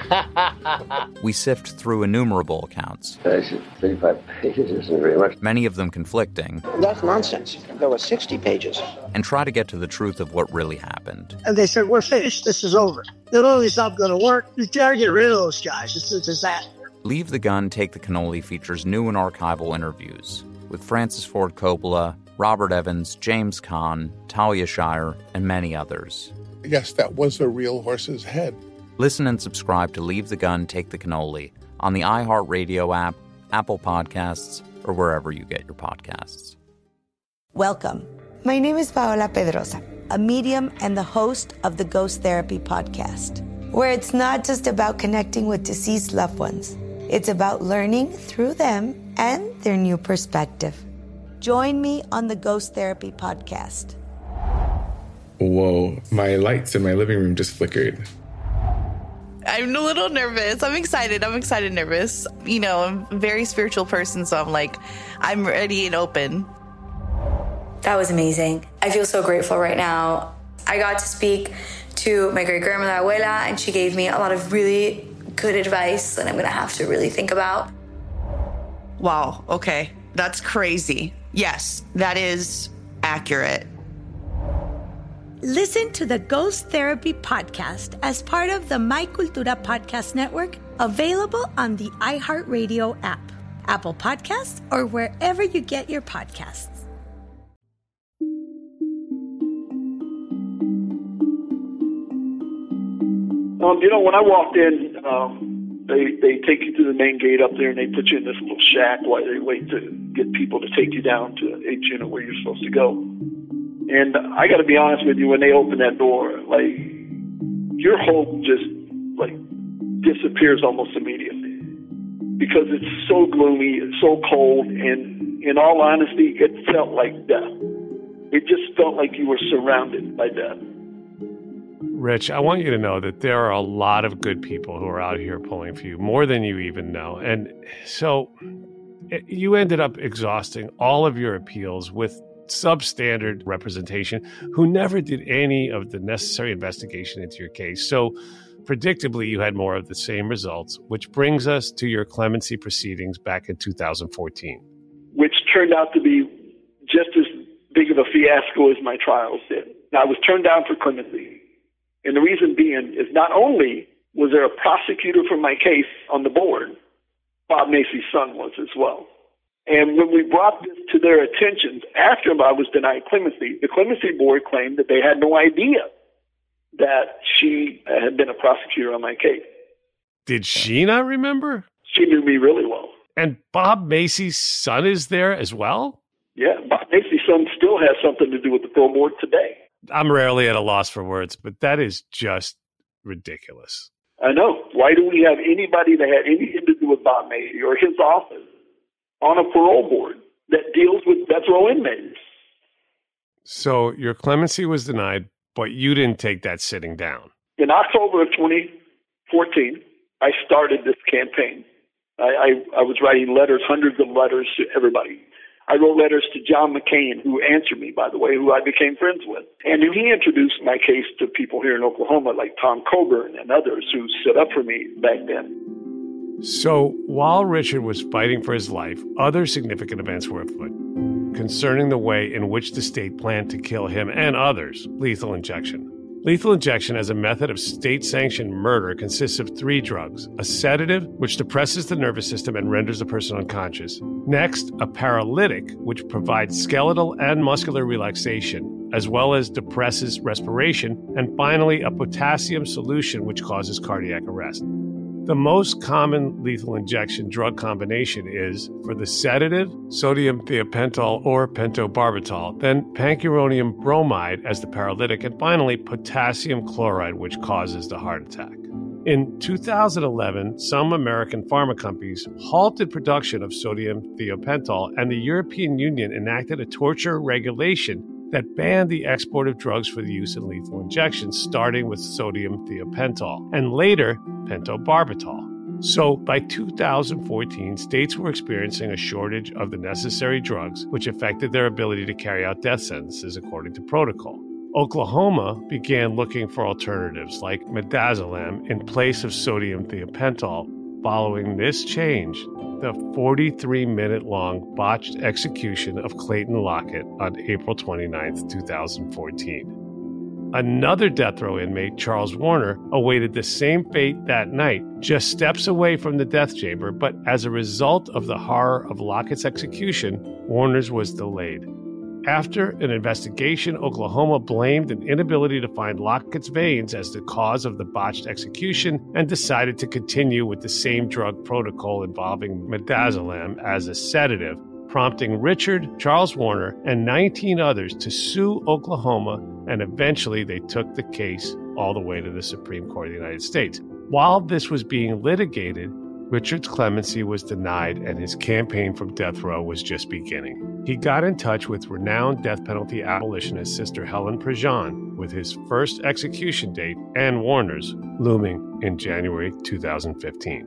We sift through innumerable accounts. 35 pages isn't very much. Many of them conflicting. That's nonsense. There were 60 pages. And try to get to the truth of what really happened. And they said, we're finished. This is over. The movie's not going to work. You gotta get rid of those guys. It's a disaster. Leave the Gun, Take the Cannoli features new and archival interviews with Francis Ford Coppola, Robert Evans, James Caan, Talia Shire, and many others. Yes, that was a real horse's head. Listen and subscribe to Leave the Gun, Take the Cannoli on the iHeartRadio app, Apple Podcasts, or wherever you get your podcasts. Welcome. My name is Paola Pedrosa, a medium and the host of the Ghost Therapy Podcast, where it's not just about connecting with deceased loved ones. It's about learning through them and their new perspective. Join me on the Ghost Therapy Podcast. Whoa, my lights in my living room just flickered. I'm a little nervous. I'm excited, nervous. You know, I'm a very spiritual person, so I'm like, I'm ready and open. That was amazing. I feel so grateful right now. I got to speak to my great-grandmother Abuela, and she gave me a lot of really good advice that I'm going to have to really think about. Wow, okay. That's crazy. Yes, that is accurate. Listen to the Ghost Therapy Podcast as part of the My Cultura Podcast Network, available on the iHeartRadio app, Apple Podcasts, or wherever you get your podcasts. When I walked in, they take you to the main gate up there, and they put you in this little shack while they wait to get people to take you down to H unit where you're supposed to go. And I got to be honest with you, when they open that door, like, your hope just, like, disappears almost immediately. Because it's so gloomy, it's so cold, and in all honesty, it felt like death. It just felt like you were surrounded by death. Rich, I want you to know that there are a lot of good people who are out here pulling for you, more than you even know. And so you ended up exhausting all of your appeals with substandard representation who never did any of the necessary investigation into your case. So predictably, you had more of the same results, which brings us to your clemency proceedings back in 2014. Which turned out to be just as big of a fiasco as my trials did. Now, I was turned down for clemency. And the reason being is not only was there a prosecutor for my case on the board, Bob Macy's son was as well. And when we brought this to their attention, after I was denied clemency, the clemency board claimed that they had no idea that she had been a prosecutor on my case. Did she not remember? She knew me really well. And Bob Macy's son is there as well? Yeah, Bob Macy's son still has something to do with the pro board today. I'm rarely at a loss for words, but that is just ridiculous. I know. Why do we have anybody that had anything to do with Bob Macy or his office on a parole board that deals with death row inmates? So your clemency was denied, but you didn't take that sitting down. In October of 2014, I started this campaign. I was writing letters, hundreds of letters to everybody. I wrote letters to John McCain, who answered me, by the way, who I became friends with. And he introduced my case to people here in Oklahoma, like Tom Coburn and others who stood up for me back then. So while Richard was fighting for his life, other significant events were afoot concerning the way in which the state planned to kill him and others: lethal injection. Lethal injection as a method of state-sanctioned murder consists of 3 drugs: a sedative, which depresses the nervous system and renders the person unconscious; next, a paralytic, which provides skeletal and muscular relaxation, as well as depresses respiration; and finally, a potassium solution, which causes cardiac arrest. The most common lethal injection drug combination is, for the sedative, sodium thiopental or pentobarbital, then pancuronium bromide as the paralytic, and finally potassium chloride, which causes the heart attack. In 2011, some American pharma companies halted production of sodium thiopental, and the European Union enacted a torture regulation that banned the export of drugs for the use in lethal injections, starting with sodium thiopental and later pentobarbital. So by 2014, states were experiencing a shortage of the necessary drugs, which affected their ability to carry out death sentences according to protocol. Oklahoma began looking for alternatives like midazolam in place of sodium thiopental. Following this change, the 43-minute-long botched execution of Clayton Lockett on April 29, 2014. Another death row inmate, Charles Warner, awaited the same fate that night, just steps away from the death chamber, but as a result of the horror of Lockett's execution, Warner's was delayed. After an investigation, Oklahoma blamed an inability to find Lockett's veins as the cause of the botched execution and decided to continue with the same drug protocol involving midazolam as a sedative, prompting Richard, Charles Warner, and 19 others to sue Oklahoma, and eventually they took the case all the way to the Supreme Court of the United States. While this was being litigated, Richard's clemency was denied and his campaign from death row was just beginning. He got in touch with renowned death penalty abolitionist Sister Helen Prejean with his first execution date and Warner's looming in January 2015.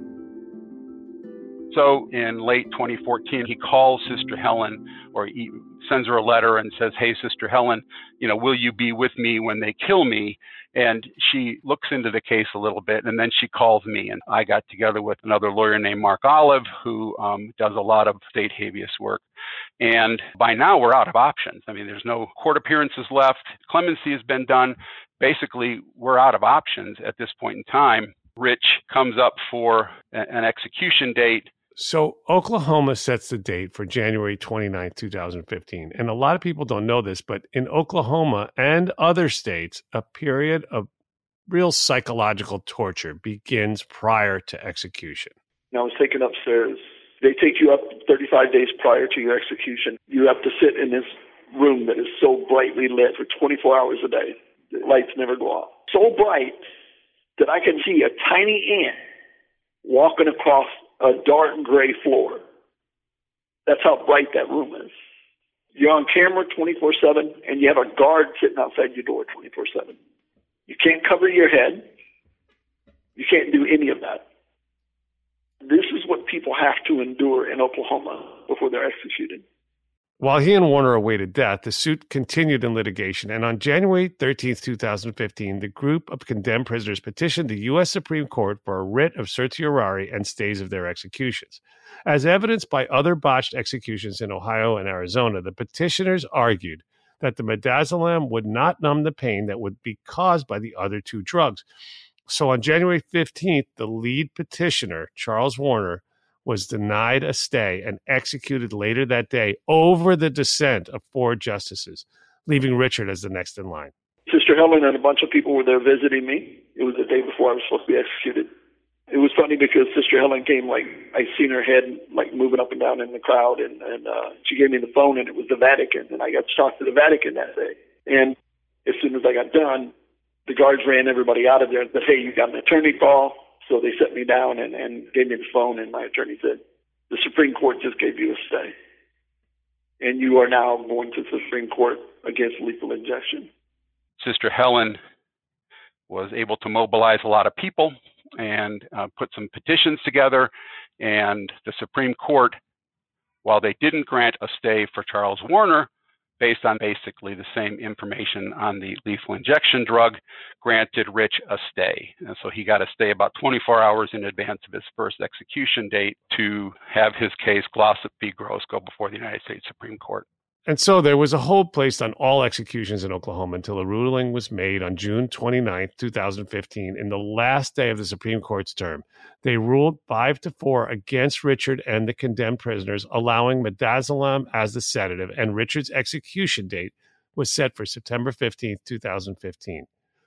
So in late 2014, he calls Sister Helen, or he sends her a letter and says, "Hey, Sister Helen, will you be with me when they kill me?" And she looks into the case a little bit, and then she calls me, and I got together with another lawyer named Mark Olive, who does a lot of state habeas work. And by now, we're out of options. I mean, there's no court appearances left. Clemency has been done. Basically, we're out of options at this point in time. Rich comes up for an execution date. So Oklahoma sets the date for January 29, 2015. And a lot of people don't know this, but in Oklahoma and other states, a period of real psychological torture begins prior to execution. I was taken upstairs. They take you up 35 days prior to your execution. You have to sit in this room that is so brightly lit for 24 hours a day. The lights never go off. So bright that I can see a tiny ant walking across a dark gray floor. That's how bright that room is. You're on camera 24/7, and you have a guard sitting outside your door 24/7. You can't cover your head. You can't do any of that. This is what people have to endure in Oklahoma before they're executed. While he and Warner awaited death, the suit continued in litigation, and on January 13, 2015, the group of condemned prisoners petitioned the U.S. Supreme Court for a writ of certiorari and stays of their executions. As evidenced by other botched executions in Ohio and Arizona, the petitioners argued that the midazolam would not numb the pain that would be caused by the other 2 drugs. So on January 15th, the lead petitioner, Charles Warner, was denied a stay and executed later that day over the dissent of 4 justices, leaving Richard as the next in line. Sister Helen and a bunch of people were there visiting me. It was the day before I was supposed to be executed. It was funny because Sister Helen came, I seen her head moving up and down in the crowd, and she gave me the phone, and it was the Vatican, and I got to talk to the Vatican that day. And as soon as I got done, the guards ran everybody out of there and said, "Hey, you got an attorney call." So they set me down and gave me the phone, and my attorney said, "The Supreme Court just gave you a stay, and you are now going to the Supreme Court against lethal injection." Sister Helen was able to mobilize a lot of people and put some petitions together, and the Supreme Court while they didn't grant a stay for Charles Warner, based on basically the same information on the lethal injection drug, granted Rich a stay. And so he got a stay about 24 hours in advance of his first execution date to have his case, Glossip v. Gross, go before the United States Supreme Court. And so there was a hold placed on all executions in Oklahoma until a ruling was made on June 29, 2015, in the last day of the Supreme Court's term. They ruled 5-4 against Richard and the condemned prisoners, allowing midazolam as the sedative, and Richard's execution date was set for September 15, 2015.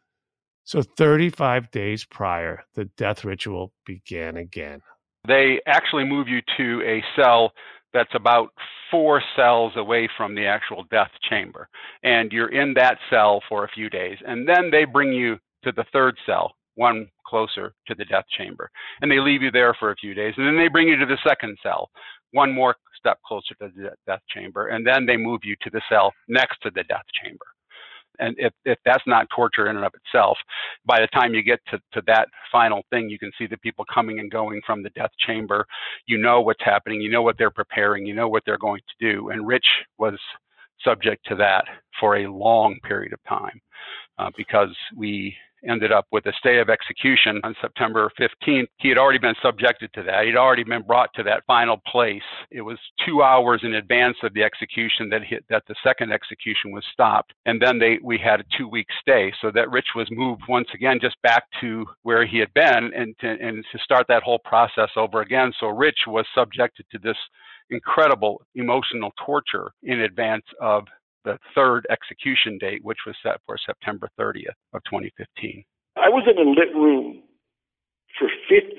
So 35 days prior, the death ritual began again. They actually move you to a cell that's about 4 cells away from the actual death chamber. And you're in that cell for a few days. And then they bring you to the 3rd cell, one closer to the death chamber. And they leave you there for a few days. And then they bring you to the 2nd cell, one more step closer to the death chamber. And then they move you to the cell next to the death chamber. And if that's not torture in and of itself, by the time you get to that final thing, you can see the people coming and going from the death chamber. You know what's happening. You know what they're preparing. You know what they're going to do. And Rich was subject to that for a long period of time because we ended up with a stay of execution on September 15th. He had already been subjected to that. He'd already been brought to that final place. It was 2 hours in advance of the execution that the second execution was stopped. And then we had a 2-week stay, so that Rich was moved once again just back to where he had been and to start that whole process over again. So Rich was subjected to this incredible emotional torture in advance of the 3rd execution date, which was set for September 30th of 2015. I was in a lit room for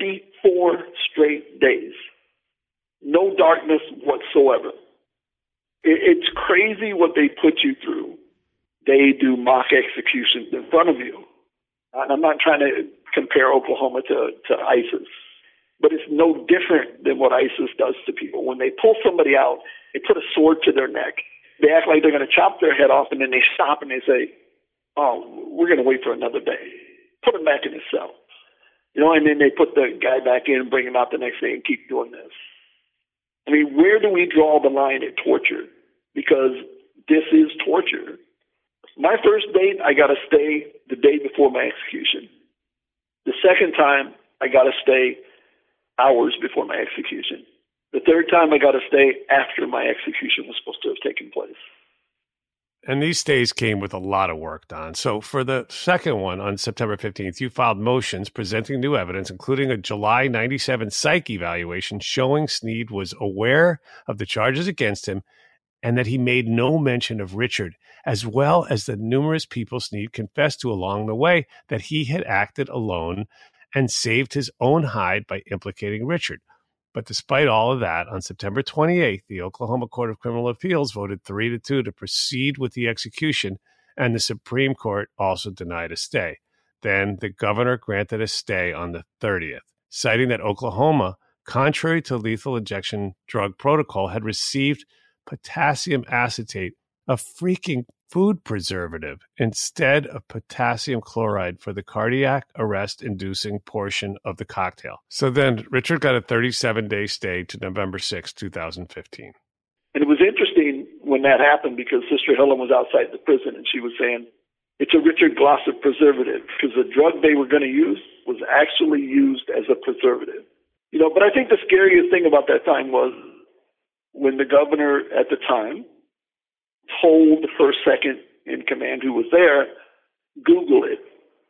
54 straight days. No darkness whatsoever. It's crazy what they put you through. They do mock executions in front of you. And I'm not trying to compare Oklahoma to ISIS, but it's no different than what ISIS does to people. When they pull somebody out, they put a sword to their neck. They act like they're going to chop their head off, and then they stop and they say, "Oh, we're going to wait for another day." Put him back in his cell. And then they put the guy back in and bring him out the next day and keep doing this. I mean, where do we draw the line at torture? Because this is torture. My first date, I got to stay the day before my execution. The second time, I got to stay hours before my execution. The third time, I got to stay after my execution was supposed to have taken place. And these stays came with a lot of work, Don. So for the second one on September 15th, you filed motions presenting new evidence, including a July 97 psych evaluation showing Sneed was aware of the charges against him and that he made no mention of Richard, as well as the numerous people Sneed confessed to along the way that he had acted alone and saved his own hide by implicating Richard. But despite all of that, on September 28th, the Oklahoma Court of Criminal Appeals voted 3-2 to proceed with the execution, and the Supreme Court also denied a stay. Then the governor granted a stay on the 30th, citing that Oklahoma, contrary to lethal injection drug protocol, had received potassium acetate, a freaking food preservative, instead of potassium chloride for the cardiac arrest-inducing portion of the cocktail. So then Richard got a 37-day stay to November 6, 2015. And it was interesting when that happened because Sister Helen was outside the prison and she was saying, it's a Richard Glossip preservative because the drug they were going to use was actually used as a preservative. But I think the scariest thing about that time was when the governor at the time told the first second in command who was there, Google it.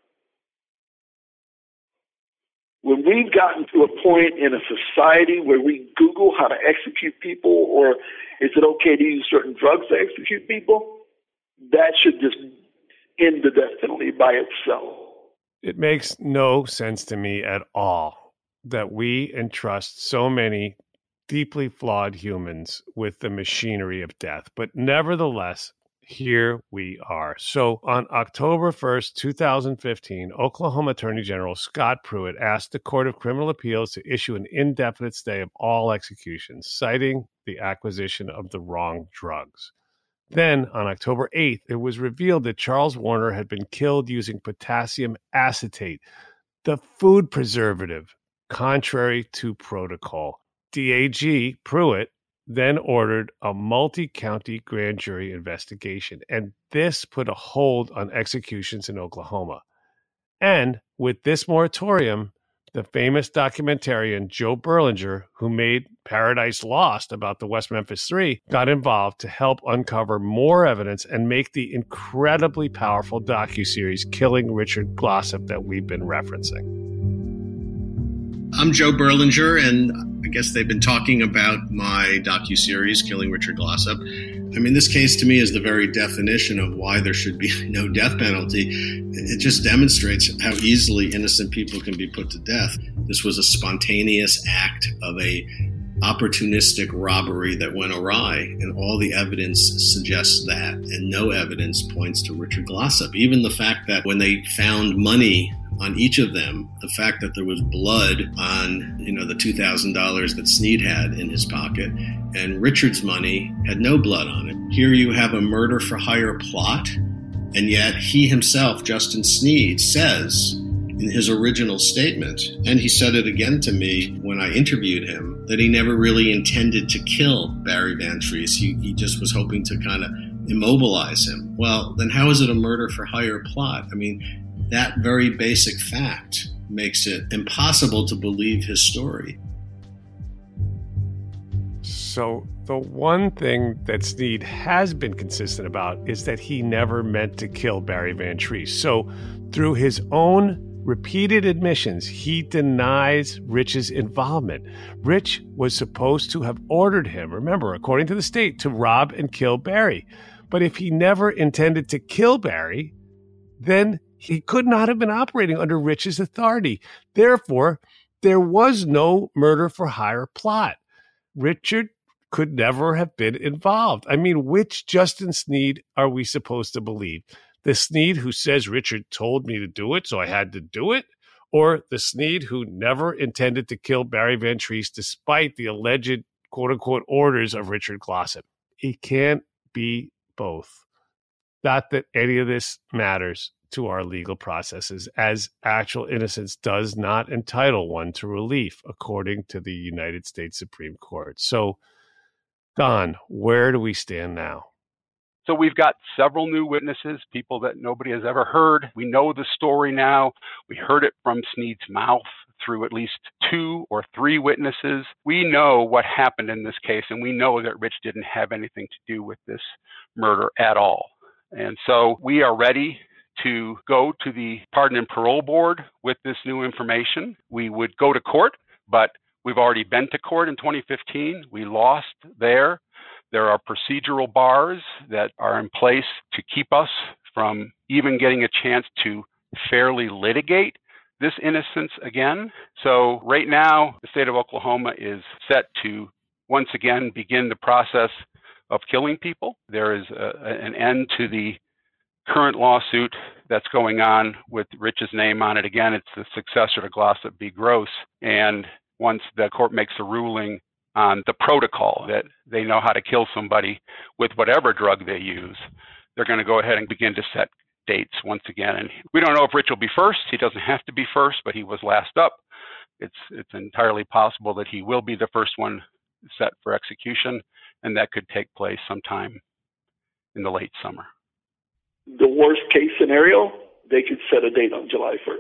When we've gotten to a point in a society where we Google how to execute people, or is it okay to use certain drugs to execute people, that should just end the death penalty by itself. It makes no sense to me at all that we entrust so many deeply flawed humans with the machinery of death. But nevertheless, here we are. So on October 1st, 2015, Oklahoma Attorney General Scott Pruitt asked the Court of Criminal Appeals to issue an indefinite stay of all executions, citing the acquisition of the wrong drugs. Then, on October 8th, it was revealed that Charles Warner had been killed using potassium acetate, the food preservative, contrary to protocol. DAG Pruitt then ordered a multi-county grand jury investigation, and this put a hold on executions in Oklahoma. And with this moratorium, the famous documentarian Joe Berlinger, who made Paradise Lost about the West Memphis Three, got involved to help uncover more evidence and make the incredibly powerful docuseries Killing Richard Glossip that we've been referencing. I'm Joe Berlinger, and I guess they've been talking about my docuseries, Killing Richard Glossip. I mean, this case to me is the very definition of why there should be no death penalty. It just demonstrates how easily innocent people can be put to death. This was a spontaneous act of a opportunistic robbery that went awry, and all the evidence suggests that, and no evidence points to Richard Glossip. Even the fact that when they found money on each of them, the fact that there was blood on, the $2,000 that Snead had in his pocket, and Richard's money had no blood on it. Here you have a murder for hire plot, and yet he himself, Justin Snead, says in his original statement, and he said it again to me when I interviewed him, that he never really intended to kill Barry Van Treese. He just was hoping to kind of immobilize him. Well, then how is it a murder for hire plot? I mean, that very basic fact makes it impossible to believe his story. So the one thing that Snead has been consistent about is that he never meant to kill Barry Van Treese. So through his own repeated admissions, he denies Rich's involvement. Rich was supposed to have ordered him, remember, according to the state, to rob and kill Barry. But if he never intended to kill Barry, then he could not have been operating under Rich's authority. Therefore, there was no murder for hire plot. Richard could never have been involved. I mean, which Justin Snead are we supposed to believe? The Snead who says Richard told me to do it, so I had to do it? Or the Snead who never intended to kill Barry Van Treese despite the alleged quote-unquote orders of Richard Glossip? He can't be both. Not that any of this matters to our legal processes, as actual innocence does not entitle one to relief, according to the United States Supreme Court. So, Don, where do we stand now? So we've got several new witnesses, people that nobody has ever heard. We know the story now. We heard it from Snead's mouth through at least 2 or 3 witnesses. We know what happened in this case, and we know that Rich didn't have anything to do with this murder at all. And so we are ready to go to the Pardon and Parole Board with this new information. We would go to court, but we've already been to court in 2015. We lost there. There are procedural bars that are in place to keep us from even getting a chance to fairly litigate this innocence again. So right now, the state of Oklahoma is set to once again begin the process of killing people. There is an end to the current lawsuit that's going on with Rich's name on it. Again, it's the successor to Glossip v. Gross. And once the court makes a ruling on the protocol that they know how to kill somebody with whatever drug they use, they're going to go ahead and begin to set dates once again. And we don't know if Rich will be first. He doesn't have to be first, but he was last up. It's entirely possible that he will be the first one set for execution, and that could take place sometime in the late summer. The worst case scenario, they could set a date on July 1st.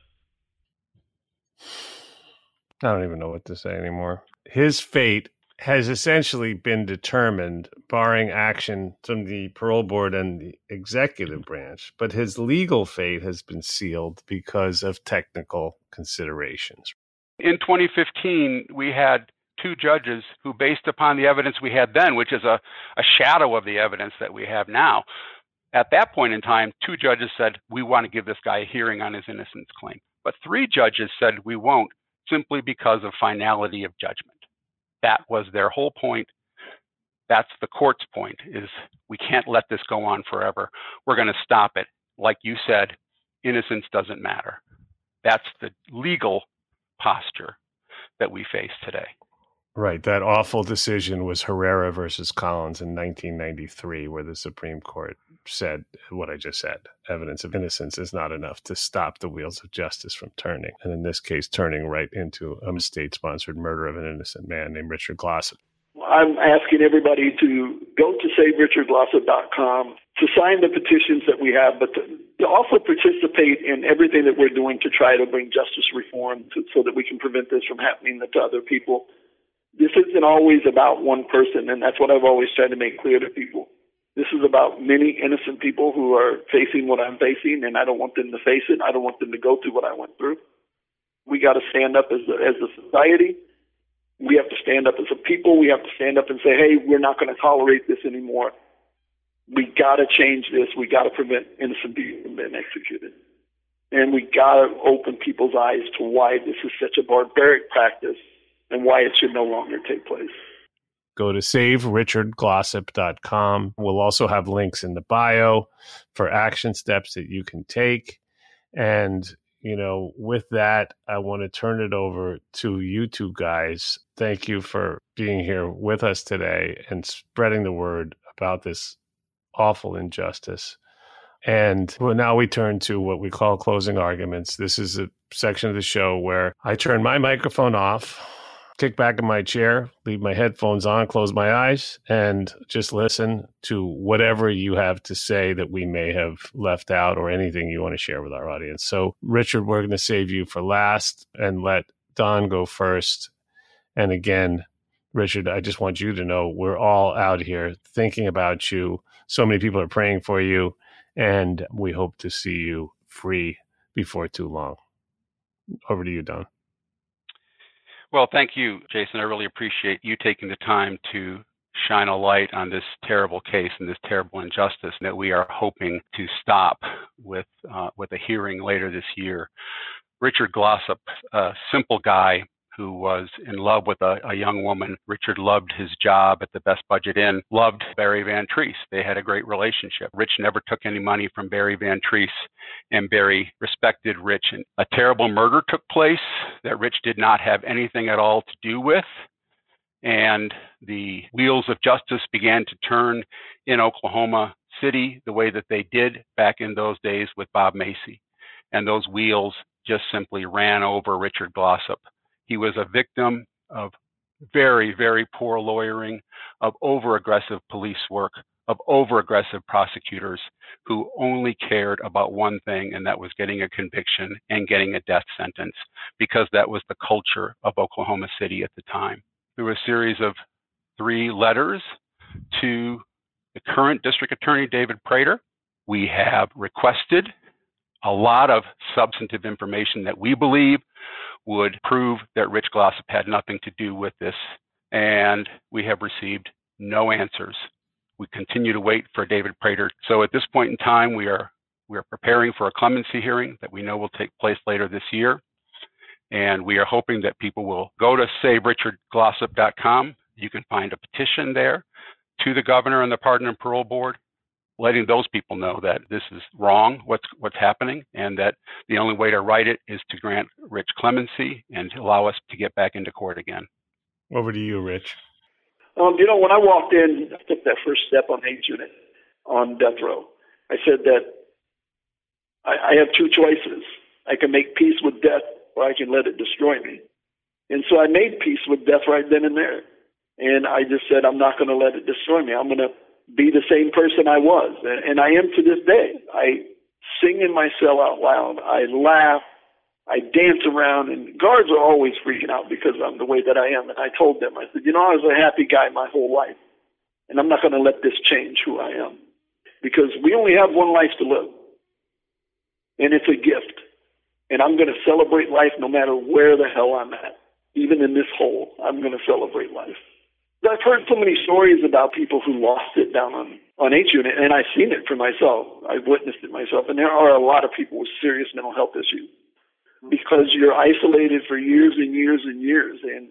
I don't even know what to say anymore. His fate has essentially been determined, barring action from the parole board and the executive branch, but his legal fate has been sealed because of technical considerations. In 2015, we had 2 judges who, based upon the evidence we had then, which is a shadow of the evidence that we have now, at that point in time, 2 judges said, we want to give this guy a hearing on his innocence claim. But 3 judges said we won't, simply because of finality of judgment. That was their whole point. That's the court's point, is we can't let this go on forever. We're going to stop it. Like you said, innocence doesn't matter. That's the legal posture that we face today. Right. That awful decision was Herrera versus Collins in 1993, where the Supreme Court said what I just said. Evidence of innocence is not enough to stop the wheels of justice from turning. And in this case, turning right into a state-sponsored murder of an innocent man named Richard Glossip. Well, I'm asking everybody to go to SaveRichardGlossop.com to sign the petitions that we have, but to also participate in everything that we're doing to try to bring justice reform so that we can prevent this from happening to other people. This isn't always about one person, and that's what I've always tried to make clear to people. This is about many innocent people who are facing what I'm facing, and I don't want them to face it. I don't want them to go through what I went through. We got to stand up as a society. We have to stand up as a people. We have to stand up and say, hey, we're not going to tolerate this anymore. We got to change this. We got to prevent innocent people from being executed. And we got to open people's eyes to why this is such a barbaric practice and why it should no longer take place. Go to SaveRichardGlossop.com. We'll also have links in the bio for action steps that you can take. And with that, I want to turn it over to you two guys. Thank you for being here with us today and spreading the word about this awful injustice. And now we turn to what we call closing arguments. This is a section of the show where I turn my microphone off, kick back in my chair, leave my headphones on, close my eyes, and just listen to whatever you have to say that we may have left out or anything you want to share with our audience. So, Richard, we're going to save you for last and let Don go first. And again, Richard, I just want you to know we're all out here thinking about you. So many people are praying for you, and we hope to see you free before too long. Over to you, Don. Well, thank you, Jason. I really appreciate you taking the time to shine a light on this terrible case and this terrible injustice that we are hoping to stop with a hearing later this year. Richard Glossop, a simple guy who was in love with a young woman. Richard loved his job at the Best Budget Inn, loved Barry Van Treese. They had a great relationship. Rich never took any money from Barry Van Treese, and Barry respected Rich. And a terrible murder took place that Rich did not have anything at all to do with. And the wheels of justice began to turn in Oklahoma City the way that they did back in those days with Bob Macy. And those wheels just simply ran over Richard Glossop. He was a victim of very, very poor lawyering, of over-aggressive police work, of over-aggressive prosecutors who only cared about one thing, and that was getting a conviction and getting a death sentence, because that was the culture of Oklahoma City at the time. There was a series of 3 letters to the current district attorney, David Prater. We have requested a lot of substantive information that we believe would prove that Rich Glossop had nothing to do with this, and we have received no answers. We continue to wait for David Prater. So at this point in time, we are preparing for a clemency hearing that we know will take place later this year, and we are hoping that people will go to SaveRichardGlossop.com. You can find a petition there to the governor and the Pardon and Parole Board, letting those people know that this is wrong, what's happening, and that the only way to right it is to grant Rich clemency and to allow us to get back into court again. Over to you, Rich. When I walked in, I took that first step on H Unit on death row. I said that I have 2 choices. I can make peace with death, or I can let it destroy me. And so I made peace with death right then and there. And I just said, I'm not going to let it destroy me. I'm going to be the same person I was. And I am to this day. I sing in my cell out loud. I laugh. I dance around. And guards are always freaking out because I'm the way that I am. And I told them, I said, I was a happy guy my whole life. And I'm not going to let this change who I am. Because we only have one life to live. And it's a gift. And I'm going to celebrate life no matter where the hell I'm at. Even in this hole, I'm going to celebrate life. I've heard so many stories about people who lost it down on H Unit, and I've seen it for myself. I've witnessed it myself, and there are a lot of people with serious mental health issues because you're isolated for years and years and years, and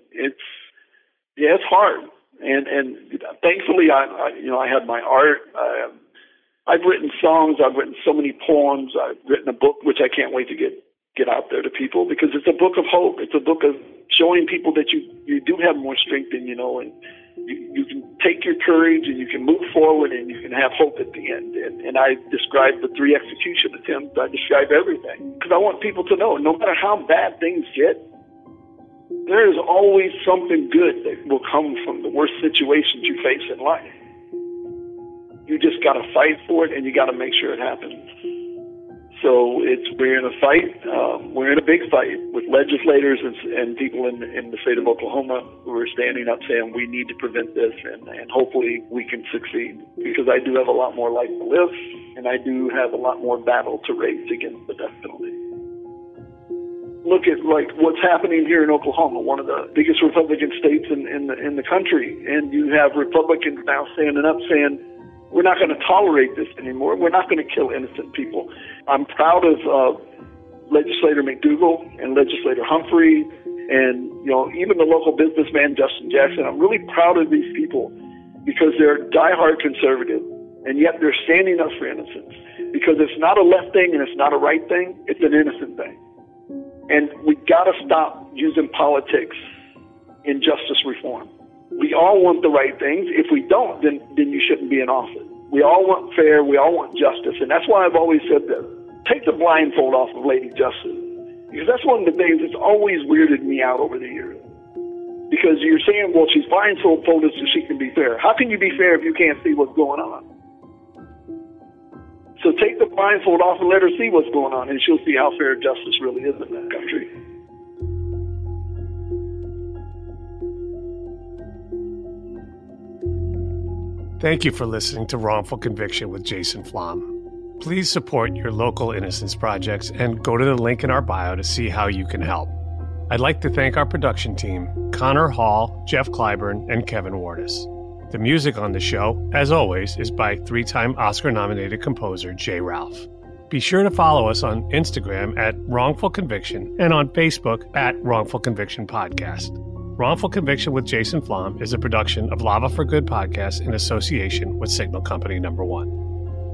it's hard. And thankfully, I had my art. I've written songs. I've written so many poems. I've written a book, which I can't wait to get out there to people, because it's a book of hope. It's a book of showing people that you do have more strength and you can take your courage and you can move forward and you can have hope at the end. And I describe the 3 execution attempts. I describe everything because I want people to know no matter how bad things get, there is always something good that will come from the worst situations you face in life. You just got to fight for it, and you got to make sure it happens. So we're in a fight. We're in a big fight with legislators and people in the state of Oklahoma who are standing up saying we need to prevent this, and hopefully we can succeed, because I do have a lot more life to live, and I do have a lot more battle to rage against the death penalty. Look at what's happening here in Oklahoma, one of the biggest Republican states in the country, and you have Republicans now standing up saying, we're not going to tolerate this anymore. We're not going to kill innocent people. I'm proud of Legislator McDougal and Legislator Humphrey, and even the local businessman Justin Jackson. I'm really proud of these people because they're diehard conservative, and yet they're standing up for innocence. Because it's not a left thing and it's not a right thing. It's an innocent thing. And we got to stop using politics in justice reform. We all want the right things. If we don't, then you shouldn't be in office. We all want fair. We all want justice. And that's why I've always said that. Take the blindfold off of Lady Justice. Because that's one of the things that's always weirded me out over the years. Because you're saying, well, she's blindfolded so she can be fair. How can you be fair if you can't see what's going on? So take the blindfold off and let her see what's going on, and she'll see how fair justice really is in that country. Thank you for listening to Wrongful Conviction with Jason Flom. Please support your local innocence projects and go to the link in our bio to see how you can help. I'd like to thank our production team, Connor Hall, Jeff Clyburn, and Kevin Wardis. The music on the show, as always, is by 3-time Oscar-nominated composer Jay Ralph. Be sure to follow us on Instagram at Wrongful Conviction and on Facebook at Wrongful Conviction Podcast. Wrongful Conviction with Jason Flom is a production of Lava for Good podcast in association with Signal Company No. 1.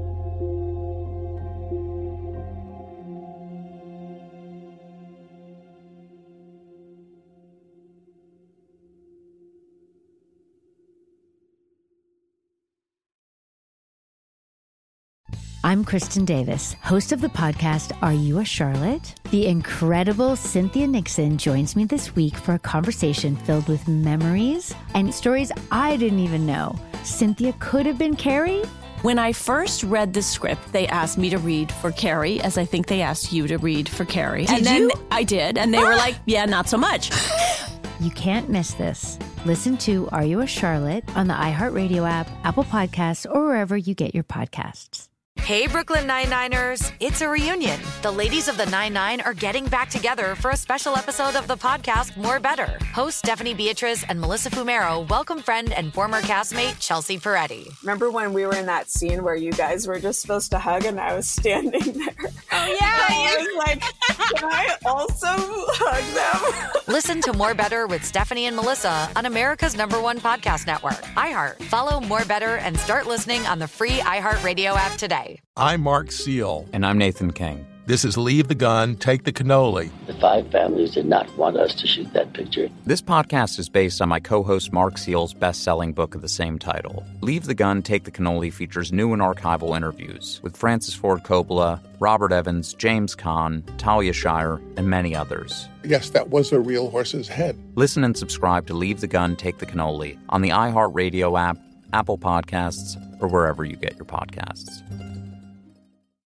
I'm Kristen Davis, host of the podcast, Are You a Charlotte? The incredible Cynthia Nixon joins me this week for a conversation filled with memories and stories I didn't even know Cynthia could have been Carrie. When I first read the script, they asked me to read for Carrie, as I think they asked you to read for Carrie. Did you? I did, and they were like, yeah, not so much. You can't miss this. Listen to Are You a Charlotte on the iHeartRadio app, Apple Podcasts, or wherever you get your podcasts. Hey, Brooklyn Nine-Niners, it's a reunion. The ladies of the 9-9 are getting back together for a special episode of the podcast More Better. Hosts Stephanie Beatriz and Melissa Fumero welcome friend and former castmate Chelsea Peretti. Remember when we were in that scene where you guys were just supposed to hug and I was standing there? Oh, yeah. I was like, can I also hug them? Listen to More Better with Stephanie and Melissa on America's #1 podcast network, iHeart. Follow More Better and start listening on the free iHeartRadio app today. I'm Mark Seal. And I'm Nathan King. This is Leave the Gun, Take the Cannoli. The 5 families did not want us to shoot that picture. This podcast is based on my co-host Mark Seal's best-selling book of the same title. Leave the Gun, Take the Cannoli features new and archival interviews with Francis Ford Coppola, Robert Evans, James Caan, Talia Shire, and many others. Yes, that was a real horse's head. Listen and subscribe to Leave the Gun, Take the Cannoli on the iHeartRadio app, Apple Podcasts, or wherever you get your podcasts.